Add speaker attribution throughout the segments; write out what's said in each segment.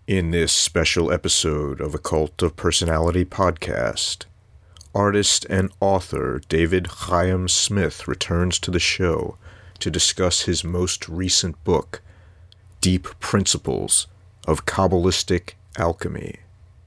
Speaker 1: In this special episode of A Cult of Personality podcast, artist and author David Chaim Smith returns to the show to discuss his most recent book, Deep Principles of Kabbalistic Alchemy.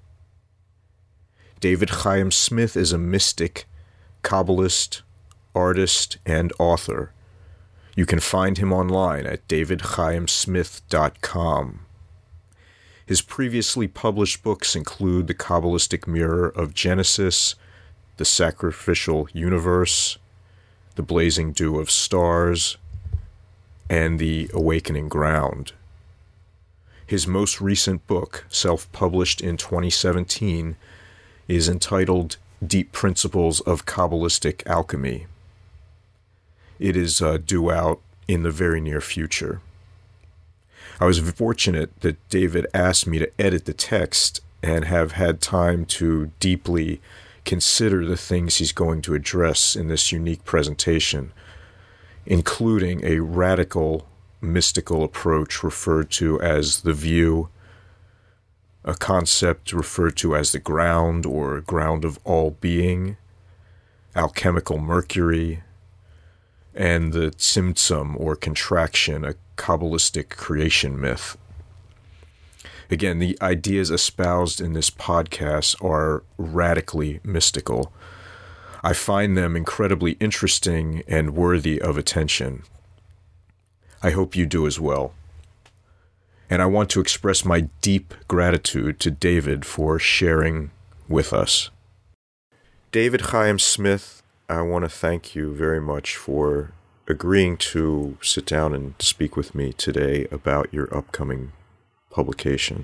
Speaker 1: David Chaim Smith is a mystic, Kabbalist, artist, and author. You can find him online at davidchaimsmith.com. His previously published books include The Kabbalistic Mirror of Genesis, The Sacrificial Universe, The Blazing Dew of Stars, and The Awakening Ground. His most recent book, self-published in 2017, is entitled Deep Principles of Kabbalistic Alchemy. It is due out in the very near future. I was fortunate that David asked me to edit the text and have had time to deeply consider the things he's going to address in this unique presentation, including a radical mystical approach referred to as the view, a concept referred to as the ground or ground of all being, alchemical mercury, and the Tzimtzum or contraction, a Kabbalistic creation myth. Again, the ideas espoused in this podcast are radically mystical. I find them incredibly interesting and worthy of attention. I hope you do as well. And I want to express my deep gratitude to David for sharing with us. David Chaim Smith, I want to thank you very much for agreeing to sit down and speak with me today about your upcoming publication.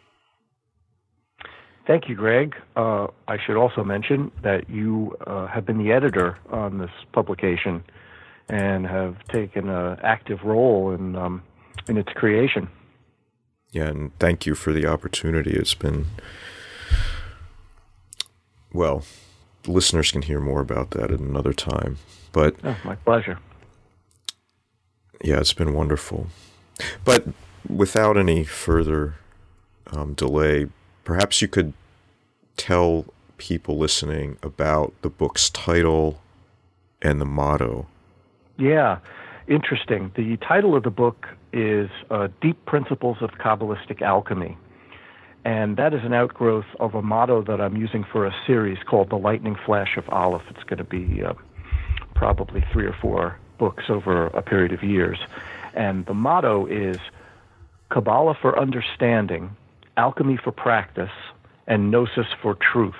Speaker 2: Thank you, Greg. I should also mention that you have been the editor on this publication and have taken an active role in its creation.
Speaker 1: Yeah, and thank you for the opportunity. It's been, well, listeners can hear more about that at another time. But
Speaker 2: my pleasure.
Speaker 1: Yeah, it's been wonderful. But without any further delay, perhaps you could tell people listening about the book's title and the motto.
Speaker 2: Yeah, interesting. The title of the book is Deep Principles of Kabbalistic Alchemy. And that is an outgrowth of a motto that I'm using for a series called The Lightning Flash of Aleph. It's going to be probably 3 or 4 books over a period of years. And the motto is Kabbalah for understanding, alchemy for practice, and gnosis for truth.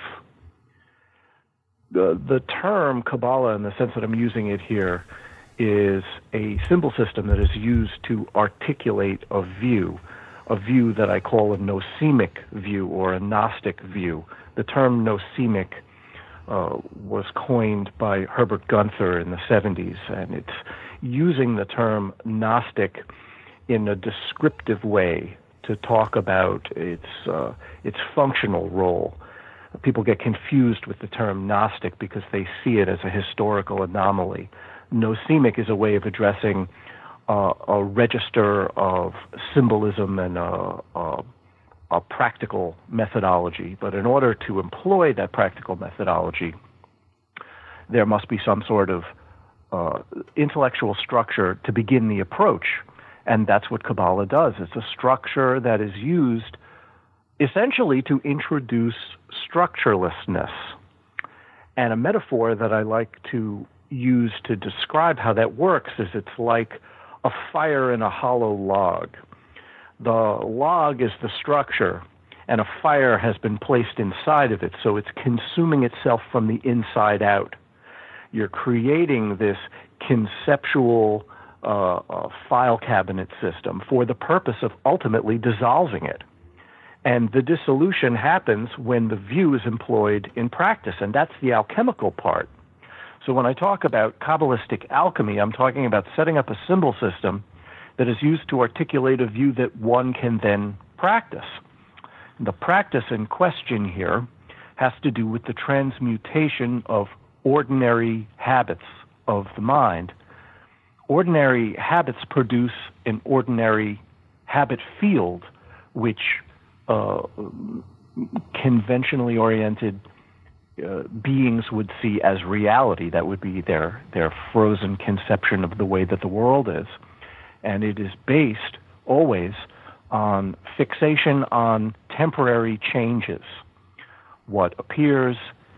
Speaker 2: The term Kabbalah, in the sense that I'm using it here, is a symbol system that is used to articulate a view that I call a nosemic view or a Gnostic view. The term nosemic was coined by Herbert Gunther in the 70s, and it's using the term Gnostic in a descriptive way to talk about its functional role. People get confused with the term Gnostic because they see it as a historical anomaly. Nosemic is a way of addressing a register of symbolism and a practical methodology. But in order to employ that practical methodology, there must be some sort of intellectual structure to begin the approach. And that's what Kabbalah does. It's a structure that is used essentially to introduce structurelessness. And a metaphor that I like to use to describe how that works is it's like a fire in a hollow log. The log is the structure, and a fire has been placed inside of it, so it's consuming itself from the inside out. You're creating this conceptual file cabinet system for the purpose of ultimately dissolving it. And the dissolution happens when the view is employed in practice, and that's the alchemical part. So when I talk about Kabbalistic alchemy, I'm talking about setting up a symbol system that is used to articulate a view that one can then practice. The practice in question here has to do with the transmutation of ordinary habits of the mind. Ordinary habits produce an ordinary habit field, which conventionally oriented beings would see as reality. That would be their frozen conception of the way that the world is. And it is based always on fixation on temporary changes. What appears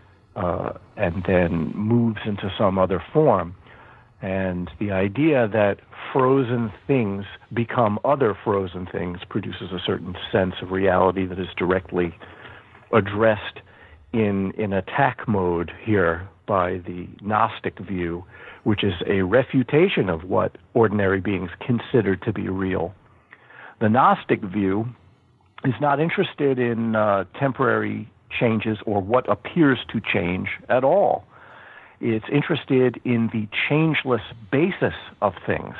Speaker 2: and then moves into some other form. And the idea that frozen things become other frozen things produces a certain sense of reality that is directly addressed in attack mode here by the Gnostic view, which is a refutation of what ordinary beings consider to be real. The Gnostic view is not interested in temporary changes or what appears to change at all. It's interested in the changeless basis of things.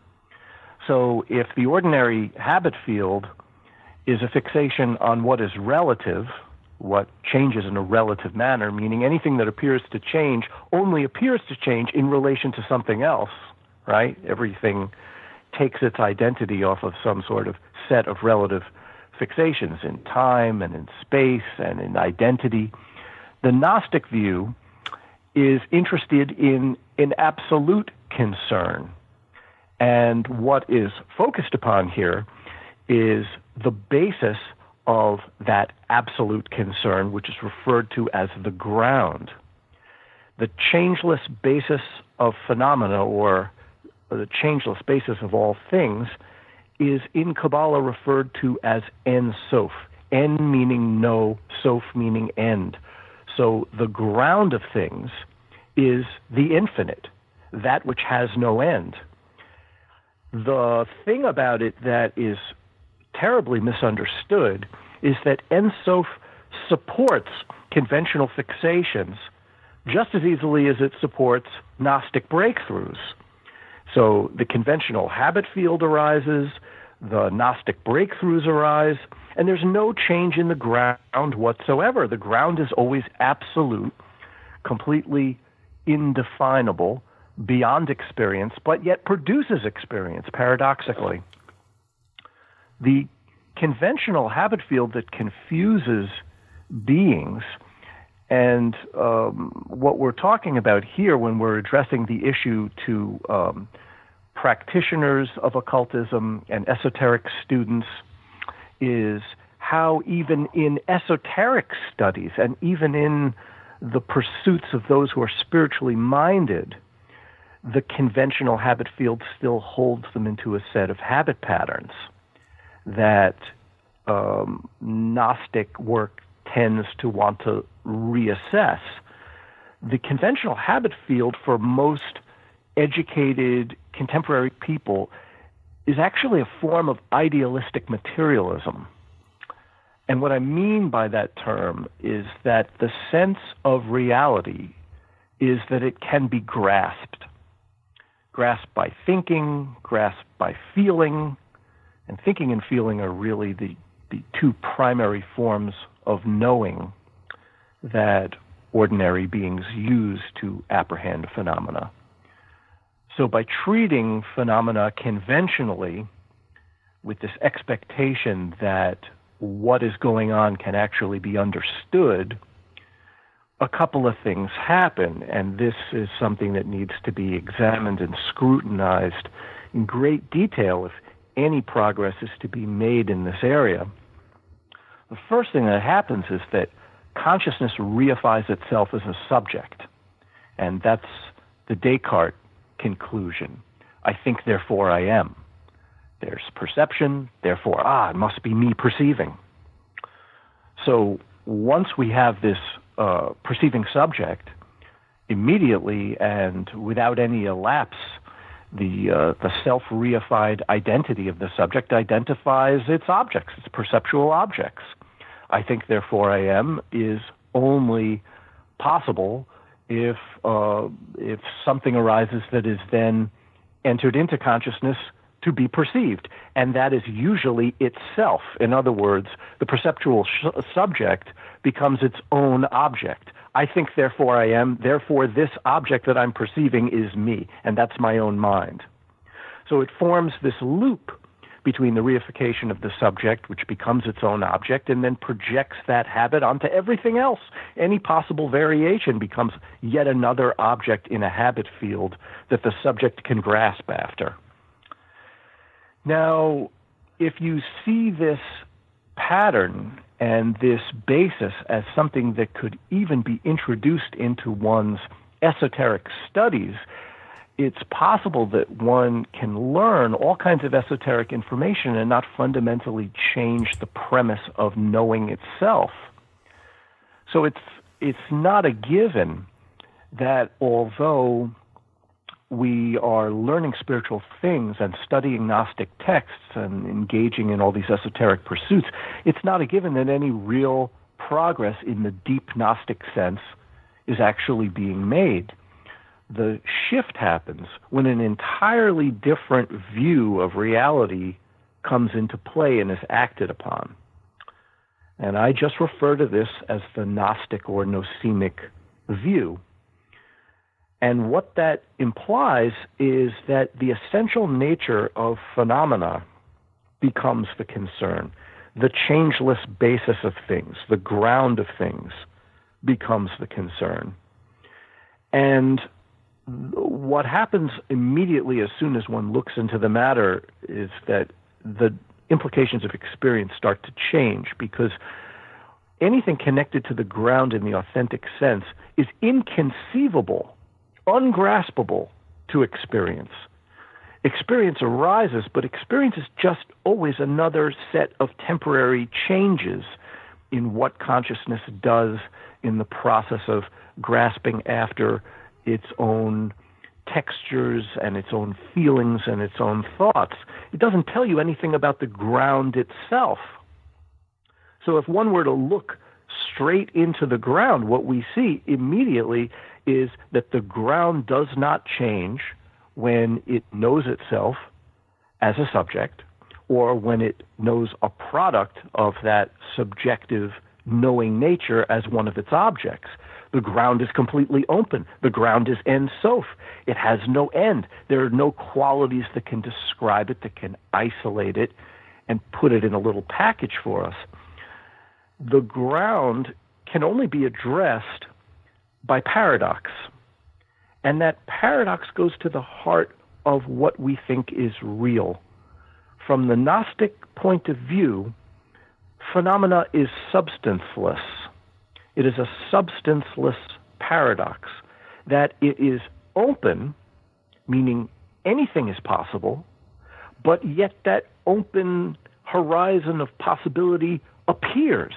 Speaker 2: So if the ordinary habit field is a fixation on what is relative, what changes in a relative manner, meaning anything that appears to change only appears to change in relation to something else, right? Everything takes its identity off of some sort of set of relative fixations in time and in space and in identity. The Gnostic view is interested in an absolute concern. And what is focused upon here is the basis of that absolute concern, which is referred to as the ground. The changeless basis of phenomena, or the changeless basis of all things, is in Kabbalah referred to as En Sof. En meaning no, Sof meaning end. So the ground of things is the infinite, that which has no end. The thing about it that is terribly misunderstood is that En Sof supports conventional fixations just as easily as it supports Gnostic breakthroughs. So the conventional habit field arises, the Gnostic breakthroughs arise, and there's no change in the ground whatsoever. The ground is always absolute, completely indefinable, beyond experience, but yet produces experience, paradoxically. The conventional habit field that confuses beings, and what we're talking about here when we're addressing the issue to practitioners of occultism and esoteric students, is how even in esoteric studies and even in the pursuits of those who are spiritually minded, the conventional habit field still holds them into a set of habit patterns that Gnostic work tends to want to reassess. The conventional habit field for most educated contemporary people is actually a form of idealistic materialism. And what I mean by that term is that the sense of reality is that it can be grasped. Grasped by thinking, grasped by feeling, and thinking and feeling are really the two primary forms of knowing that ordinary beings use to apprehend phenomena. So by treating phenomena conventionally with this expectation that what is going on can actually be understood, a couple of things happen, and this is something that needs to be examined and scrutinized in great detail if any progress is to be made in this area. The first thing that happens is that consciousness reifies itself as a subject, and that's the Descartes conclusion. I think, therefore I am. There's perception, therefore, it must be me perceiving. So once we have this perceiving subject, immediately and without any elapse, the self-reified identity of the subject identifies its objects, its perceptual objects. I think, therefore I am is only possible if something arises that is then entered into consciousness to be perceived, and that is usually itself. In other words, the perceptual subject becomes its own object. I think, therefore I am, therefore this object that I'm perceiving is me, and that's my own mind. So it forms this loop between the reification of the subject, which becomes its own object, and then projects that habit onto everything else. Any possible variation becomes yet another object in a habit field that the subject can grasp after. Now, if you see this pattern and this basis as something that could even be introduced into one's esoteric studies, it's possible that one can learn all kinds of esoteric information and not fundamentally change the premise of knowing itself. So it's not a given that although we are learning spiritual things and studying Gnostic texts and engaging in all these esoteric pursuits, it's not a given that any real progress in the deep Gnostic sense is actually being made. The shift happens when an entirely different view of reality comes into play and is acted upon. And I just refer to this as the Gnostic or Nosemic view. And what that implies is that the essential nature of phenomena becomes the concern. The changeless basis of things, the ground of things, becomes the concern. And what happens immediately as soon as one looks into the matter is that the implications of experience start to change, because anything connected to the ground in the authentic sense is inconceivable, ungraspable to experience. Experience arises, but experience is just always another set of temporary changes in what consciousness does in the process of grasping after its own textures and its own feelings and its own thoughts. It doesn't tell you anything about the ground itself. So if one were to look straight into the ground, what we see immediately is that the ground does not change when it knows itself as a subject or when it knows a product of that subjective knowing nature as one of its objects. The ground is completely open. The ground is Ein Sof. It has no end. There are no qualities that can describe it, that can isolate it and put it in a little package for us. The ground can only be addressed by paradox. And that paradox goes to the heart of what we think is real. From the Gnostic point of view, phenomena is substanceless. It is a substanceless paradox, that it is open, meaning anything is possible, but yet that open horizon of possibility appears.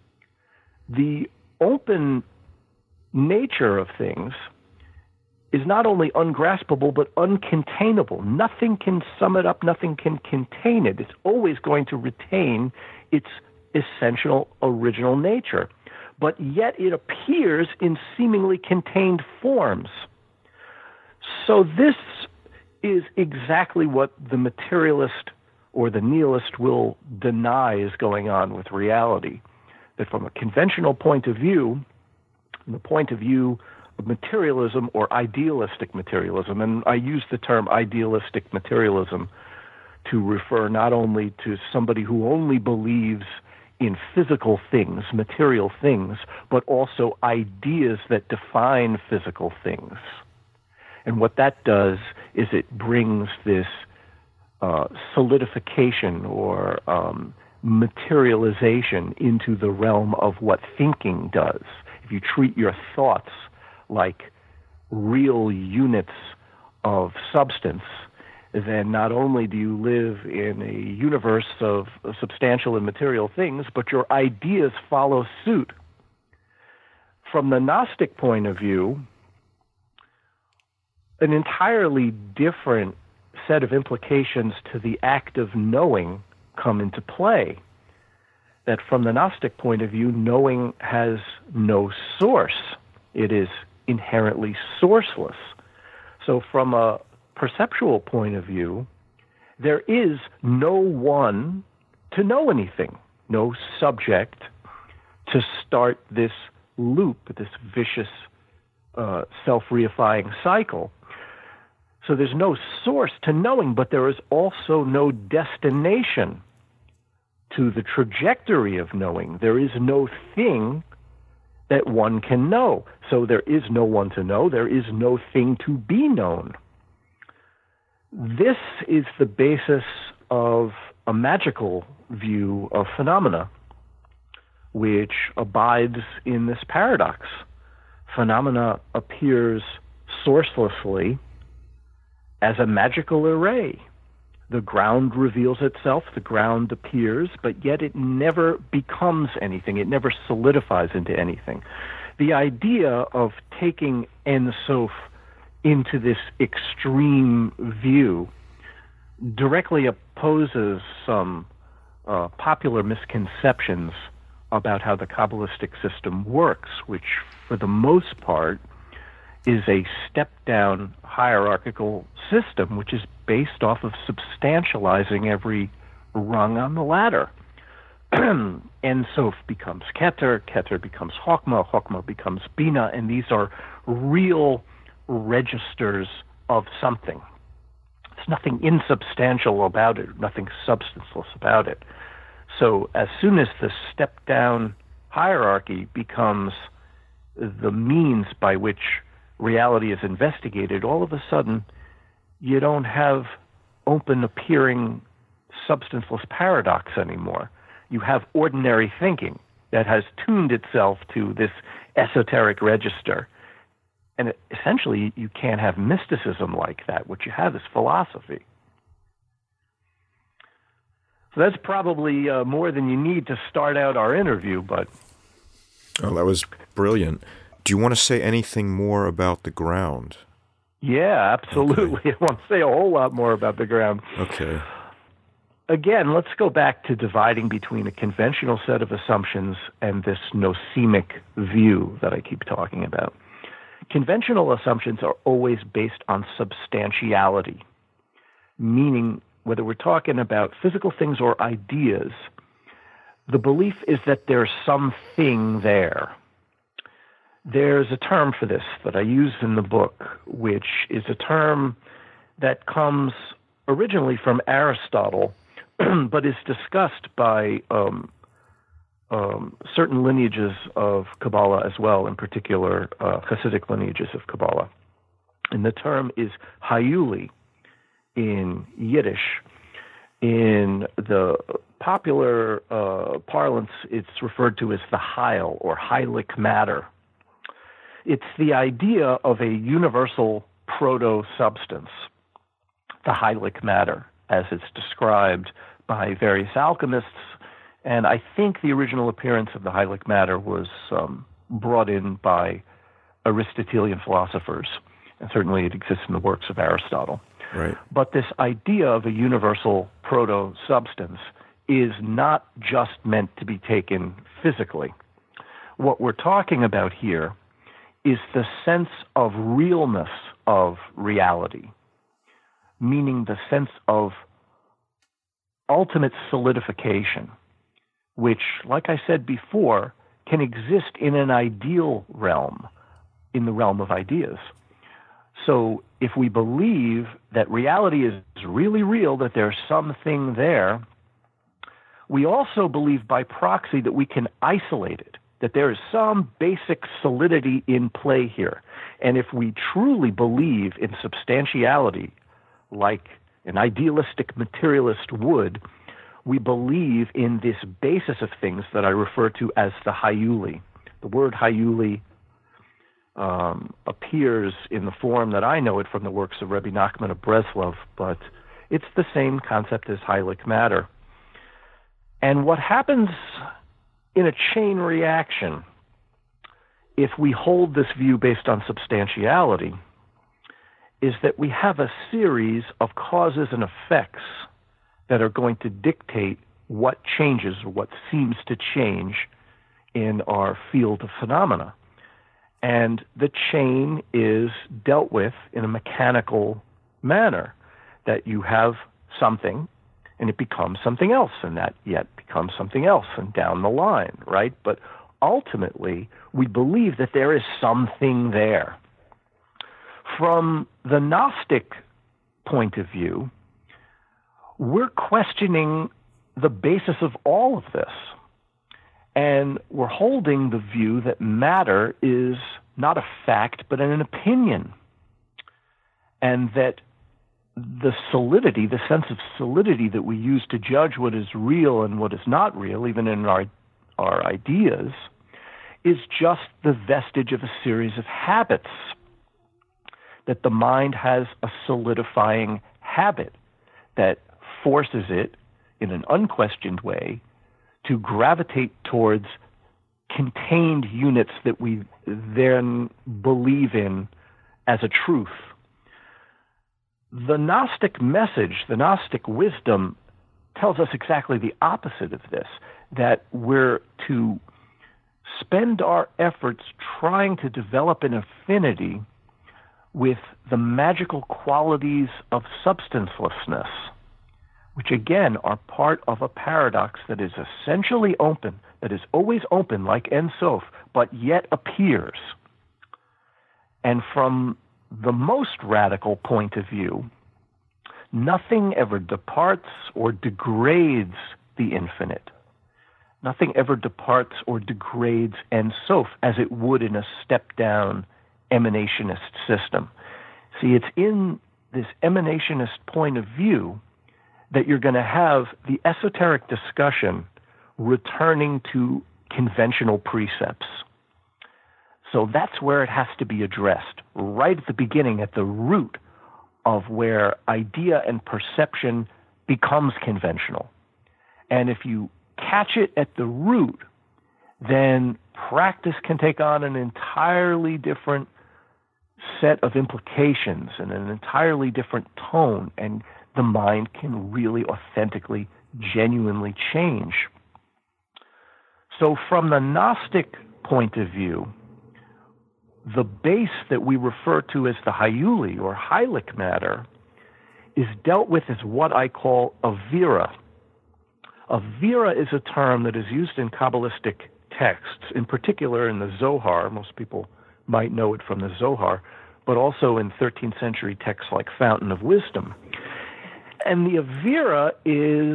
Speaker 2: The open nature of things is not only ungraspable, but uncontainable. Nothing can sum it up, nothing can contain it. It's always going to retain its essential original nature. But yet it appears in seemingly contained forms. So this is exactly what the materialist or the nihilist will deny is going on with reality. That from a conventional point of view, from the point of view of materialism or idealistic materialism, and I use the term idealistic materialism to refer not only to somebody who only believes in physical things, material things, but also ideas that define physical things. And what that does is it brings this solidification or materialization into the realm of what thinking does. If you treat your thoughts like real units of substance, then not only do you live in a universe of substantial and material things, but your ideas follow suit. From the Gnostic point of view, an entirely different set of implications to the act of knowing come into play. That from the Gnostic point of view, knowing has no source. It is inherently sourceless. So from a perceptual point of view, there is no one to know anything, no subject to start this loop, this vicious self-reifying cycle. So there's no source to knowing, but there is also no destination to the trajectory of knowing. There is no thing that one can know. So there is no one to know. There is no thing to be known. This is the basis of a magical view of phenomena, which abides in this paradox. Phenomena appears sourcelessly as a magical array. The ground reveals itself, the ground appears, but yet it never becomes anything. It never solidifies into anything. The idea of taking Ein Sof into this extreme view directly opposes some popular misconceptions about how the Kabbalistic system works, which for the most part is a step-down hierarchical system which is based off of substantializing every rung on the ladder. Ein Sof becomes Keter, Keter becomes Chokmah, Chokmah becomes Bina, and these are real registers of something. There's nothing insubstantial about it, nothing substanceless about it. So as soon as the step-down hierarchy becomes the means by which reality is investigated, all of a sudden you don't have open appearing substanceless paradox anymore. You have ordinary thinking that has tuned itself to this esoteric register. And essentially you can't have mysticism like that. What you have is philosophy. So that's probably more than you need to start out our interview, but...
Speaker 1: Oh, that was brilliant. Do you want to say anything more about the ground?
Speaker 2: Yeah, absolutely. Okay. I want to say a whole lot more about the ground.
Speaker 1: Okay.
Speaker 2: Again, let's go back to dividing between a conventional set of assumptions and this nosemic view that I keep talking about. Conventional assumptions are always based on substantiality, meaning whether we're talking about physical things or ideas, the belief is that there's something there. There's a term for this that I use in the book, which is a term that comes originally from Aristotle, but is discussed by certain lineages of Kabbalah as well, in particular Hasidic lineages of Kabbalah. And the term is Hayuli in Yiddish. In the popular parlance, it's referred to as the Heil or Heilig matter. It's the idea of a universal proto-substance, the Heilig matter, as it's described by various alchemists. And I think the original appearance of the Heilig matter was brought in by Aristotelian philosophers, and certainly it exists in the works of Aristotle.
Speaker 1: Right.
Speaker 2: But this idea of a universal proto-substance is not just meant to be taken physically. What we're talking about here is the sense of realness of reality, meaning the sense of ultimate solidification, which, like I said before, can exist in an ideal realm, in the realm of ideas. So if we believe that reality is really real, that there's something there, we also believe by proxy that we can isolate it, that there is some basic solidity in play here. And if we truly believe in substantiality, like an idealistic materialist would, we believe in this basis of things that I refer to as the Hayuli. The word Hayuli appears in the form that I know it from the works of Rebbe Nachman of Breslov, but it's the same concept as Heilig matter. And what happens in a chain reaction, if we hold this view based on substantiality, is that we have a series of causes and effects that are going to dictate what changes or what seems to change in our field of phenomena. And the chain is dealt with in a mechanical manner, that you have something and it becomes something else, and that yet becomes something else, and down the line, right? But ultimately, we believe that there is something there. From the Gnostic point of view, we're questioning the basis of all of this. And we're holding the view that matter is not a fact, but an opinion. And that the solidity, the sense of solidity that we use to judge what is real and what is not real, even in our ideas, is just the vestige of a series of habits. That the mind has a solidifying habit that forces it, in an unquestioned way, to gravitate towards contained units that we then believe in as a truth. The Gnostic message, the Gnostic wisdom, tells us exactly the opposite of this, that we're to spend our efforts trying to develop an affinity with the magical qualities of substancelessness, which again are part of a paradox that is essentially open, that is always open like Ein Sof, but yet appears. And from the most radical point of view, nothing ever departs or degrades the infinite. Nothing ever departs or degrades Ein Sof as it would in a step-down emanationist system. See, it's in this emanationist point of view that you're going to have the esoteric discussion returning to conventional precepts. So that's where it has to be addressed, right at the beginning, at the root of where idea and perception becomes conventional. And if you catch it at the root, then practice can take on an entirely different set of implications and an entirely different tone, and the mind can really authentically, genuinely change. So from the Gnostic point of view, the base that we refer to as the Hyuli or Hylic matter is dealt with as what I call avira. Avira is a term that is used in Kabbalistic texts, in particular in the Zohar. Most people might know it from the Zohar, but also in 13th century texts like Fountain of Wisdom. And the avira is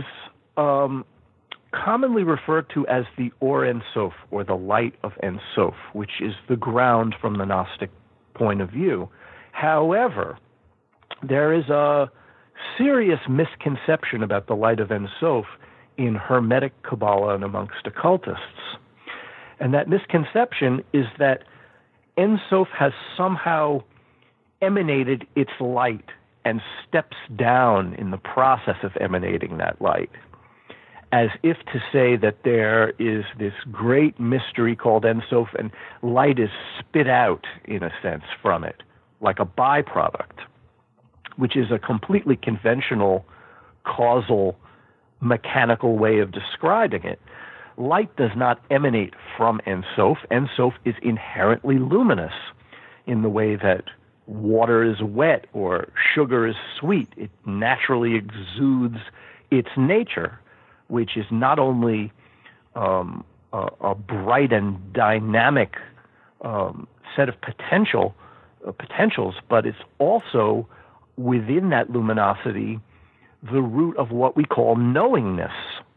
Speaker 2: commonly referred to as the Or Ein Sof, or the light of Ein Sof, which is the ground from the Gnostic point of view. However, there is a serious misconception about the light of Ein Sof in Hermetic Kabbalah and amongst occultists. And that misconception is that Ein Sof has somehow emanated its light and steps down in the process of emanating that light, as if to say that there is this great mystery called Ein Sof, and light is spit out, in a sense, from it, like a byproduct, which is a completely conventional, causal, mechanical way of describing it. Light does not emanate from Ein Sof. Ein Sof is inherently luminous in the way that water is wet or sugar is sweet. It naturally exudes its nature, which is not only a bright and dynamic set of potentials, but it's also within that luminosity the root of what we call knowingness.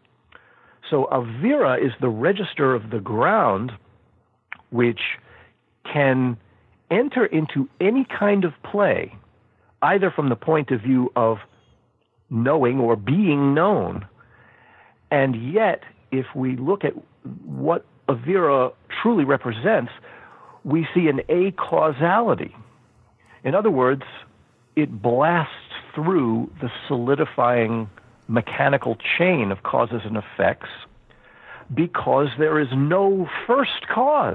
Speaker 2: So avira is the register of the ground which can enter into any kind of play, either from the point of view of knowing or being known. And yet, if we look at what avira truly represents, we see an acausality. In other words, it blasts through the solidifying mechanical chain of causes and effects because there is no first cause.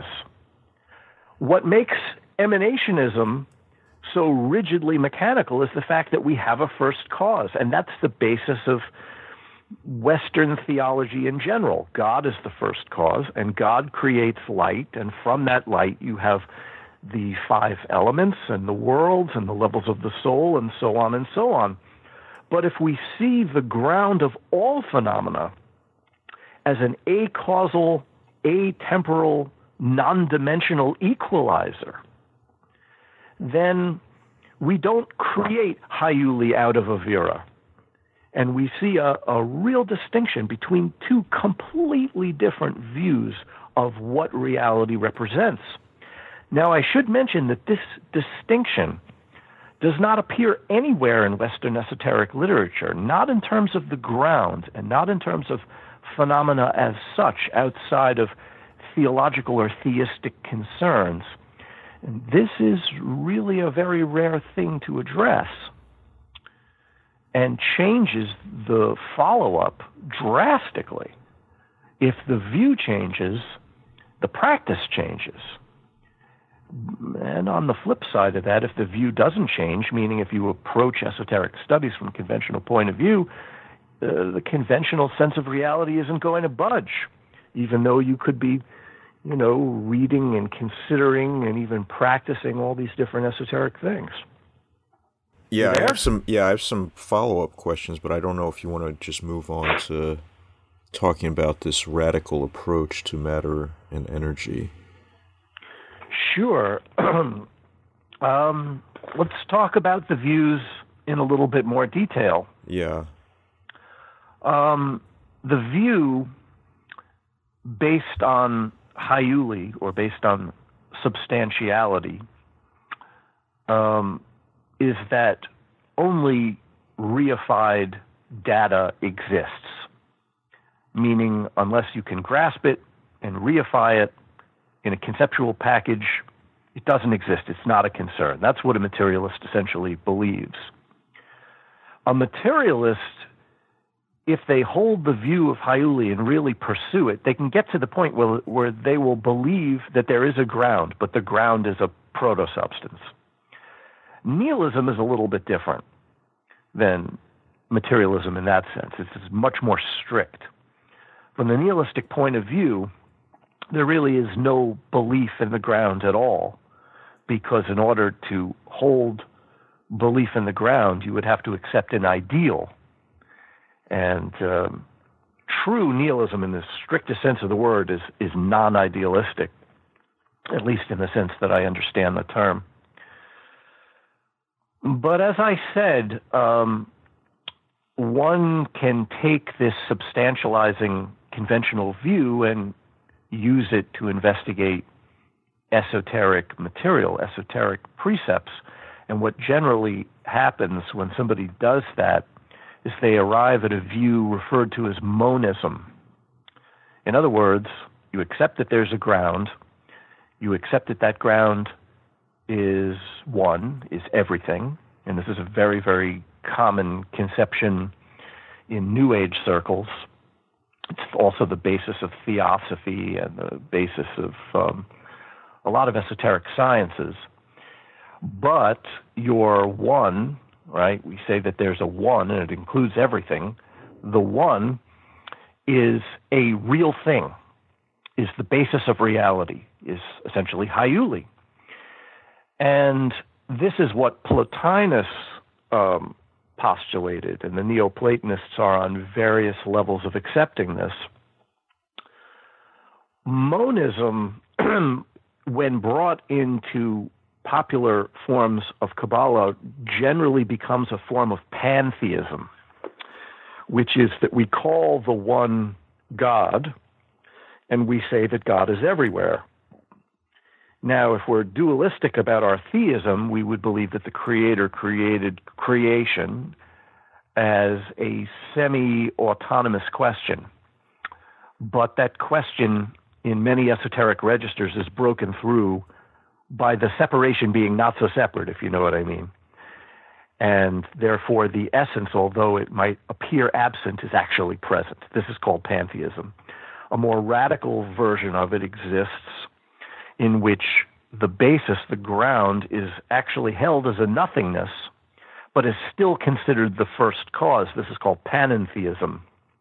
Speaker 2: What makes emanationism so rigidly mechanical is the fact that we have a first cause, and that's the basis of Western theology in general. God is the first cause, and God creates light, and from that light you have the five elements and the worlds and the levels of the soul and so on and so on. But if we see the ground of all phenomena as an acausal, atemporal, non-dimensional equalizer, then we don't create Hyuli out of Avira. And we see a real distinction between two completely different views of what reality represents. Now, I should mention that this distinction does not appear anywhere in Western esoteric literature, not in terms of the ground and not in terms of phenomena as such outside of theological or theistic concerns. And this is really a very rare thing to address and changes the follow-up drastically. If the view changes, the practice changes. And on the flip side of that, if the view doesn't change, meaning if you approach esoteric studies from a conventional point of view, the conventional sense of reality isn't going to budge, even though you could be, reading and considering and even practicing all these different esoteric things.
Speaker 1: Yeah, I have some follow-up questions, but I don't know if you want to just move on to talking about this radical approach to matter and energy.
Speaker 2: Sure. Let's talk about the views in a little bit more detail.
Speaker 1: Yeah.
Speaker 2: The view based on Hyuli, or based on substantiality, is that only reified data exists, meaning unless you can grasp it and reify it in a conceptual package, it doesn't exist. It's not a concern. That's what a materialist essentially believes. A materialist, if they hold the view of Hyuli and really pursue it, they can get to the point where they will believe that there is a ground, but the ground is a proto-substance. Nihilism is a little bit different than materialism in that sense. It's much more strict. From the nihilistic point of view, there really is no belief in the ground at all, because in order to hold belief in the ground, you would have to accept an ideal. And true nihilism in the strictest sense of the word is non-idealistic, at least in the sense that I understand the term. But as I said, one can take this substantializing conventional view and use it to investigate esoteric material, esoteric precepts. And what generally happens when somebody does that is they arrive at a view referred to as monism. In other words, you accept that there's a ground, you accept that that ground is one, is everything, and this is a very, very common conception in New Age circles. It's also the basis of theosophy and the basis of a lot of esoteric sciences. But your one, right, we say that there's a one and it includes everything. The one is a real thing, is the basis of reality, is essentially Hyuli. And this is what Plotinus postulated, and the Neoplatonists are on various levels of accepting this. Monism, when brought into popular forms of Kabbalah, generally becomes a form of pantheism, which is that we call the one God, and we say that God is everywhere. Now, if we're dualistic about our theism, we would believe that the Creator created creation as a semi-autonomous question. But that question, in many esoteric registers, is broken through by the separation being not so separate, if you know what I mean. And therefore, the essence, although it might appear absent, is actually present. This is called pantheism. A more radical version of it exists, in which the basis, the ground, is actually held as a nothingness, but is still considered the first cause. This is called panentheism.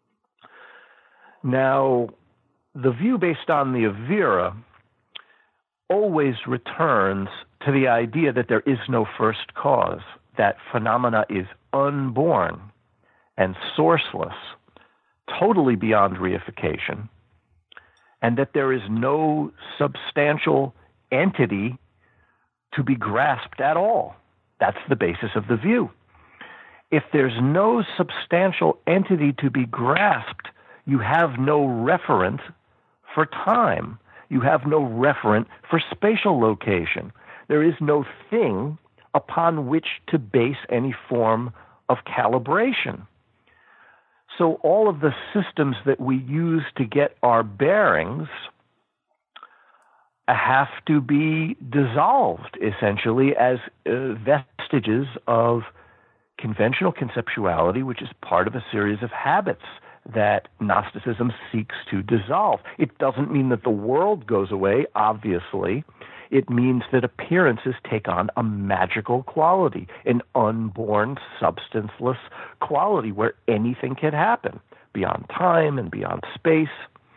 Speaker 2: Now, the view based on the Avira always returns to the idea that there is no first cause, that phenomena is unborn and sourceless, totally beyond reification, and that there is no substantial entity to be grasped at all. That's the basis of the view. If there's no substantial entity to be grasped, you have no referent for time. You have no referent for spatial location. There is no thing upon which to base any form of calibration. So all of the systems that we use to get our bearings have to be dissolved, essentially, as vestiges of conventional conceptuality, which is part of a series of habits that Gnosticism seeks to dissolve. It doesn't mean that the world goes away, obviously. It means that appearances take on a magical quality, an unborn, substanceless quality where anything can happen beyond time and beyond space.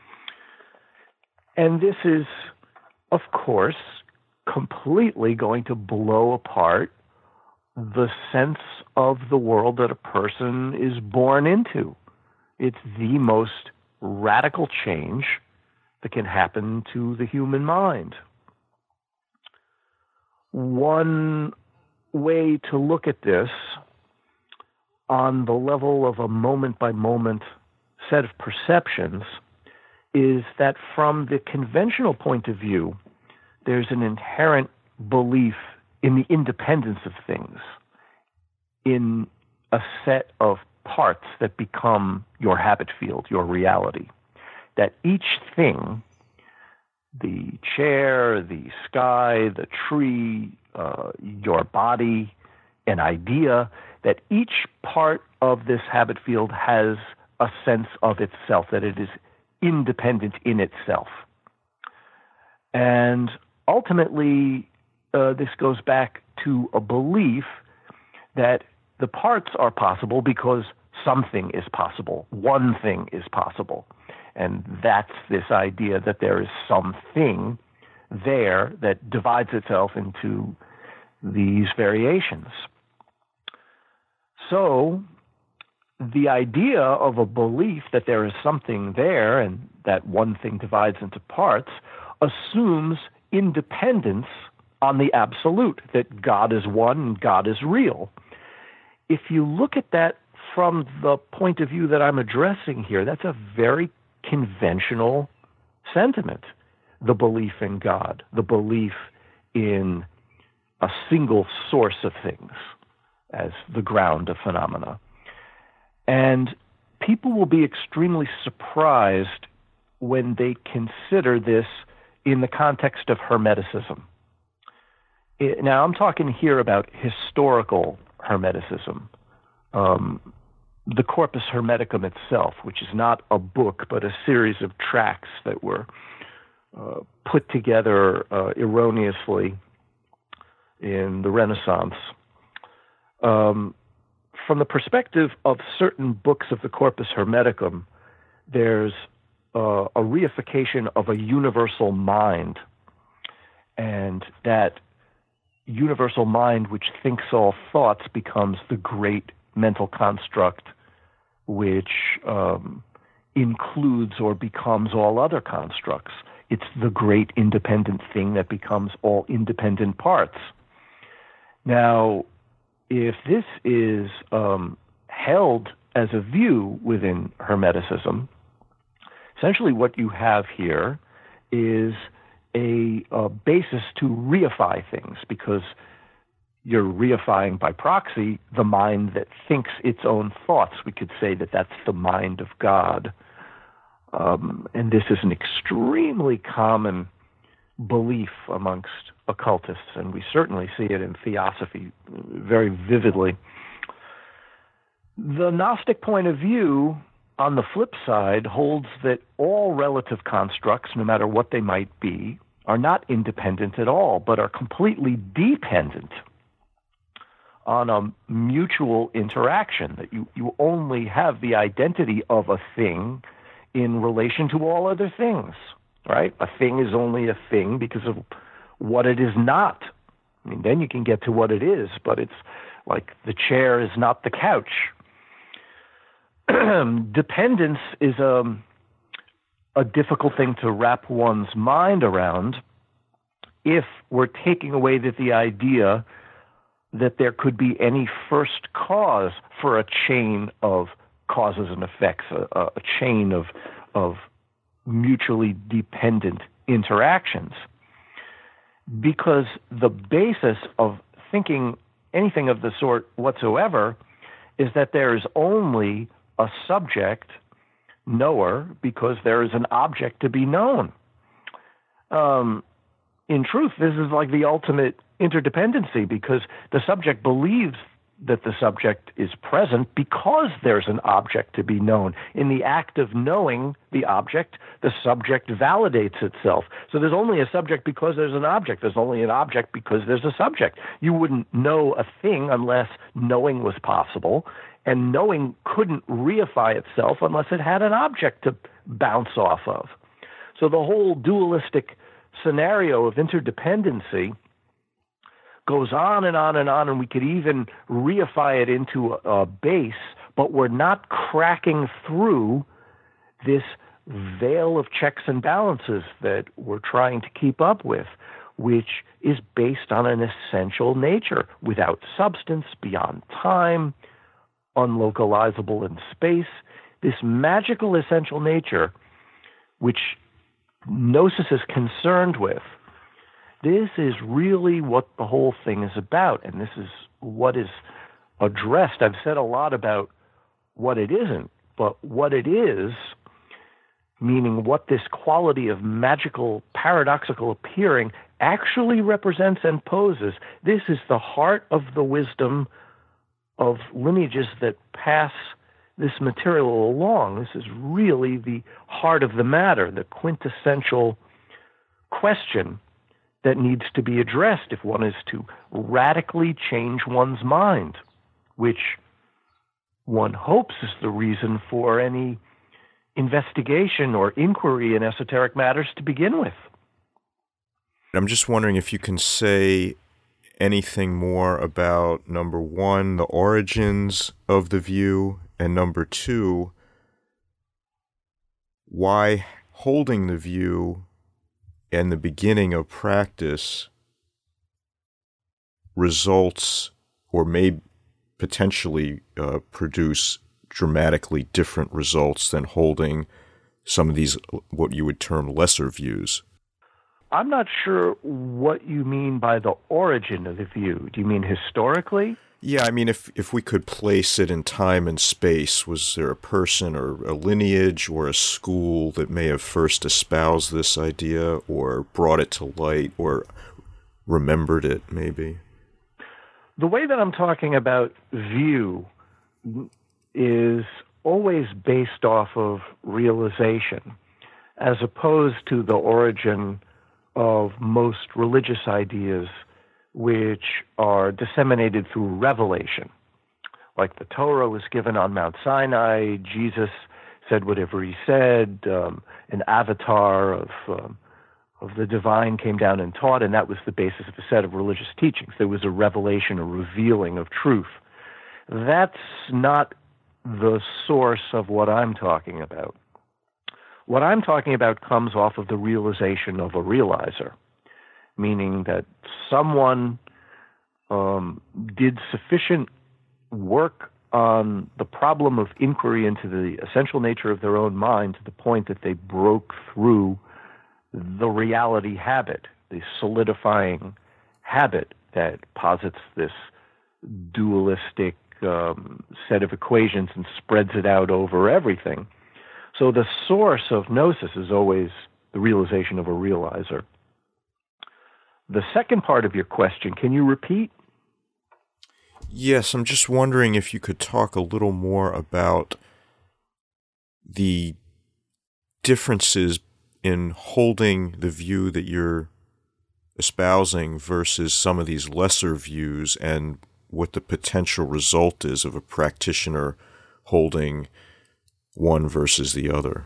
Speaker 2: And this is, of course, completely going to blow apart the sense of the world that a person is born into. It's the most radical change that can happen to the human mind. One way to look at this on the level of a moment-by-moment set of perceptions is that from the conventional point of view, there's an inherent belief in the independence of things, in a set of parts that become your habit field, your reality. That each thing, the chair, the sky, the tree, your body, an idea, that each part of this habit field has a sense of itself, that it is independent in itself. And ultimately, this goes back to a belief that the parts are possible because something is possible, one thing is possible. And that's this idea that there is something there that divides itself into these variations. So the idea of a belief that there is something there and that one thing divides into parts assumes independence on the absolute, that God is one and God is real. If you look at that from the point of view that I'm addressing here, that's a very conventional sentiment. The belief in God, the belief in a single source of things as the ground of phenomena. And people will be extremely surprised when they consider this in the context of Hermeticism. Now, I'm talking here about historical Hermeticism. The Corpus Hermeticum itself, which is not a book, but a series of tracts that were put together erroneously in the Renaissance. From the perspective of certain books of the Corpus Hermeticum, there's a reification of a universal mind, and that universal mind which thinks all thoughts becomes the great mental construct which includes or becomes all other constructs. It's the great independent thing that becomes all independent parts. Now, if this is held as a view within Hermeticism, essentially what you have here is a basis to reify things, because you're reifying by proxy the mind that thinks its own thoughts. We could say that that's the mind of God. And this is an extremely common belief amongst occultists, and we certainly see it in theosophy very vividly. The Gnostic point of view, on the flip side, holds that all relative constructs, no matter what they might be, are not independent at all, but are completely dependent on a mutual interaction, that you only have the identity of a thing in relation to all other things, right? A thing is only a thing because of what it is not. I mean, then you can get to what it is, but it's like the chair is not the couch. Dependence is a difficult thing to wrap one's mind around if we're taking away the idea that there could be any first cause for a chain of causes and effects, a chain of mutually dependent interactions. Because the basis of thinking anything of the sort whatsoever is that there is only a subject knower because there is an object to be known. In truth, this is like the ultimate interdependency, because the subject believes that the subject is present because there's an object to be known. In the act of knowing the object, the subject validates itself. So there's only a subject because there's an object. There's only an object because there's a subject. You wouldn't know a thing unless knowing was possible, and knowing couldn't reify itself unless it had an object to bounce off of. So the whole dualistic scenario of interdependency goes on and on and on, and we could even reify it into a base, but we're not cracking through this veil of checks and balances that we're trying to keep up with, which is based on an essential nature, without substance, beyond time, unlocalizable in space. This magical essential nature, which Gnosis is concerned with, this is really what the whole thing is about, and this is what is addressed. I've said a lot about what it isn't, but what it is, meaning what this quality of magical, paradoxical appearing actually represents and poses, this is the heart of the wisdom of lineages that pass this material along. This is really the heart of the matter, the quintessential question that needs to be addressed if one is to radically change one's mind, which one hopes is the reason for any investigation or inquiry in esoteric matters to begin with.
Speaker 1: I'm just wondering if you can say anything more about, number one, the origins of the view, and number two, why holding the view and the beginning of practice results or may potentially produce dramatically different results than holding some of these, what you would term, lesser views.
Speaker 2: I'm not sure what you mean by the origin of the view. Do you mean historically?
Speaker 1: Yeah, I mean, if we could place it in time and space, was there a person or a lineage or a school that may have first espoused this idea or brought it to light or remembered it, maybe?
Speaker 2: The way that I'm talking about view is always based off of realization, as opposed to the origin of most religious ideas, which are disseminated through revelation. Like the Torah was given on Mount Sinai, Jesus said whatever he said, an avatar of the divine came down and taught, and that was the basis of a set of religious teachings. There was a revelation, a revealing of truth. That's not the source of what I'm talking about. What I'm talking about comes off of the realization of a realizer, meaning that someone did sufficient work on the problem of inquiry into the essential nature of their own mind to the point that they broke through the reality habit, the solidifying habit that posits this dualistic set of equations and spreads it out over everything. So the source of gnosis is always the realization of a realizer. The second part of your question, can you repeat?
Speaker 1: Yes, I'm just wondering if you could talk a little more about the differences in holding the view that you're espousing versus some of these lesser views, and what the potential result is of a practitioner holding one versus the other.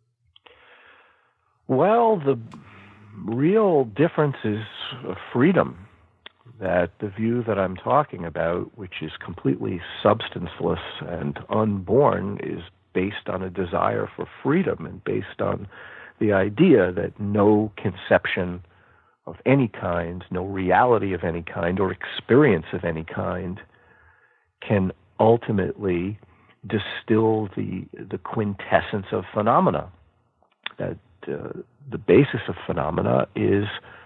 Speaker 2: Well, the real difference is freedom. That the view that I'm talking about, which is completely substanceless and unborn, is based on a desire for freedom and based on the idea that no conception of any kind, no reality of any kind, or experience of any kind can ultimately distill the quintessence of phenomena. That the basis of phenomena is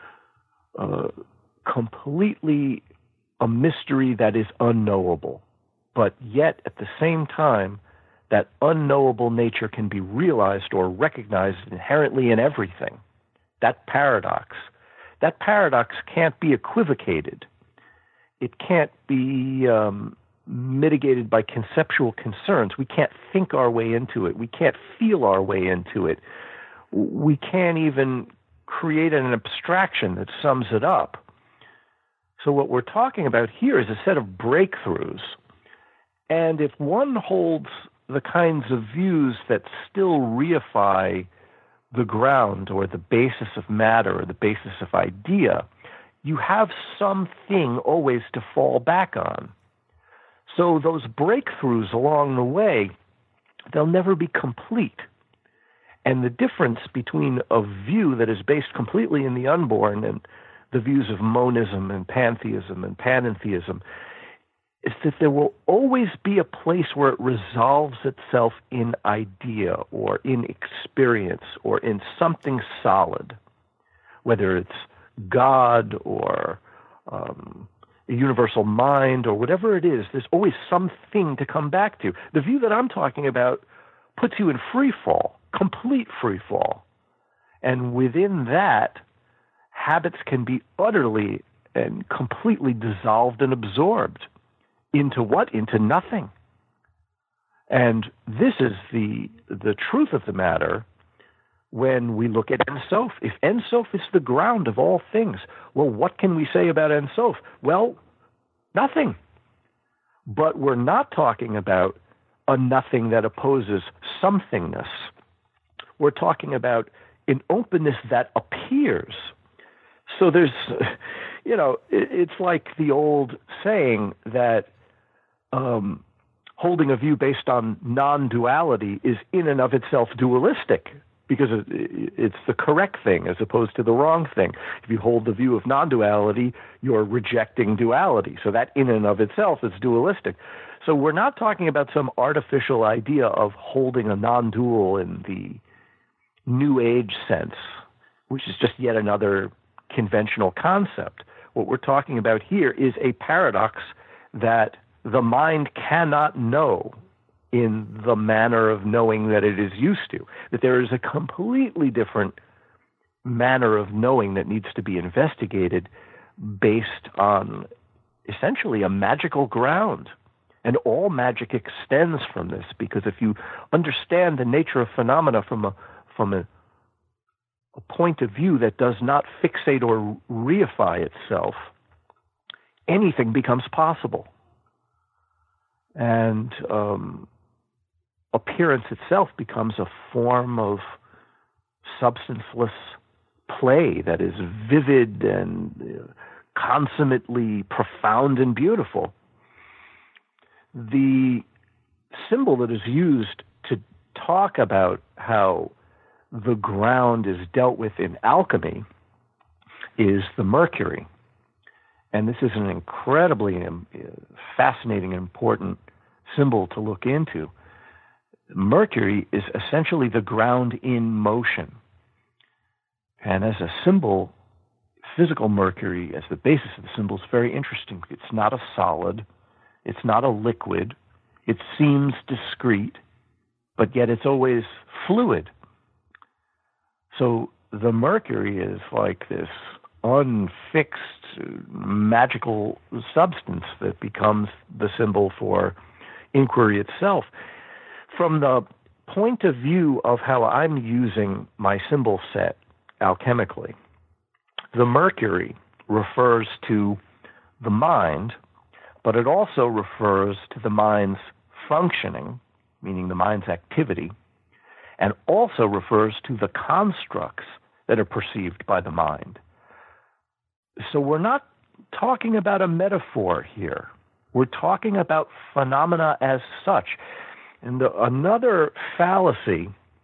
Speaker 2: completely a mystery that is unknowable, but yet at the same time, that unknowable nature can be realized or recognized inherently in everything. That paradox can't be equivocated. It can't be mitigated by conceptual concerns. We can't think our way into it. We can't feel our way into it. We can't even create an abstraction that sums it up. So what we're talking about here is a set of breakthroughs. And if one holds the kinds of views that still reify the ground or the basis of matter or the basis of idea, you have something always to fall back on. So those breakthroughs along the way, they'll never be complete. And the difference between a view that is based completely in the unborn and the views of monism and pantheism and panentheism is that there will always be a place where it resolves itself in idea or in experience or in something solid, whether it's God or a universal mind or whatever it is. There's always something to come back to. The view that I'm talking about puts you in free fall, complete free fall. And within that, habits can be utterly and completely dissolved and absorbed. Into what? Into nothing. And this is the truth of the matter when we look at Ein Sof. If Ein Sof is the ground of all things, well, what can we say about Ein Sof? Well, nothing. But we're not talking about a nothing that opposes somethingness. We're talking about an openness that appears. So there's, it's like the old saying that holding a view based on non-duality is in and of itself dualistic because it's the correct thing as opposed to the wrong thing. If you hold the view of non-duality, you're rejecting duality. So that in and of itself is dualistic. So we're not talking about some artificial idea of holding a non-dual in the New Age sense, which is just yet another conventional concept. What we're talking about here is a paradox that the mind cannot know in the manner of knowing that it is used to, that there is a completely different manner of knowing that needs to be investigated based on essentially a magical ground. And all magic extends from this, because if you understand the nature of phenomena from a point of view that does not fixate or reify itself, anything becomes possible. And appearance itself becomes a form of substanceless play that is vivid and consummately profound and beautiful. The symbol that is used to talk about how the ground is dealt with in alchemy is the mercury. And this is an incredibly fascinating and important symbol to look into. Mercury is essentially the ground in motion. And as a symbol, physical mercury as the basis of the symbol is very interesting. It's not a solid. It's not a liquid. It seems discrete, but yet it's always fluid. So the mercury is like this unfixed magical substance that becomes the symbol for inquiry itself. From the point of view of how I'm using my symbol set alchemically, the mercury refers to the mind, but it also refers to the mind's functioning, meaning the mind's activity, and also refers to the constructs that are perceived by the mind. So we're not talking about a metaphor here. We're talking about phenomena as such. And another fallacy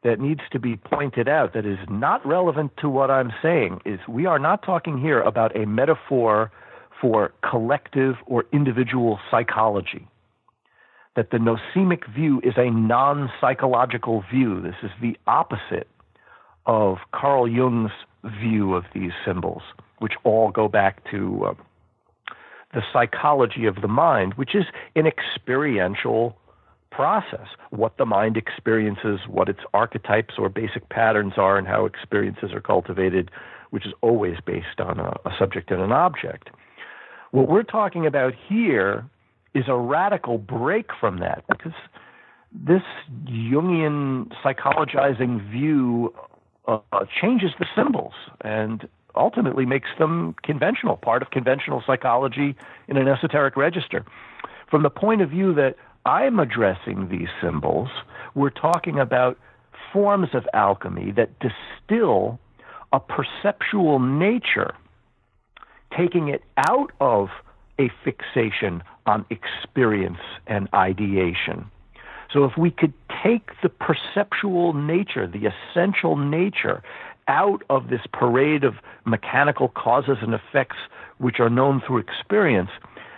Speaker 2: that needs to be pointed out that is not relevant to what I'm saying is we are not talking here about a metaphor for collective or individual psychology. That the nosemic view is a non-psychological view. This is the opposite of Carl Jung's view of these symbols, which all go back to the psychology of the mind, which is an experiential process, what the mind experiences, what its archetypes or basic patterns are, and how experiences are cultivated, which is always based on a subject and an object. What we're talking about here is a radical break from that, because this Jungian psychologizing view changes the symbols and ultimately makes them conventional, part of conventional psychology in an esoteric register. From the point of view that I'm addressing these symbols, we're talking about forms of alchemy that distill a perceptual nature, taking it out of a fixation on experience and ideation. So if we could take the perceptual nature, the essential nature, out of this parade of mechanical causes and effects which are known through experience,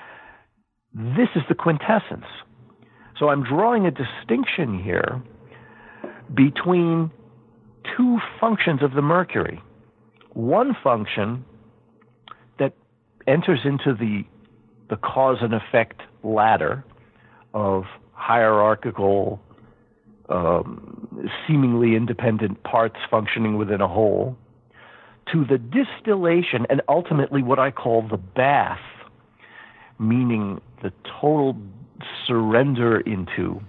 Speaker 2: this is the quintessence. So I'm drawing a distinction here between two functions of the Mercury. One function that enters into the cause and effect ladder of hierarchical, seemingly independent parts functioning within a whole, to the distillation and ultimately what I call the bath, meaning the total surrender into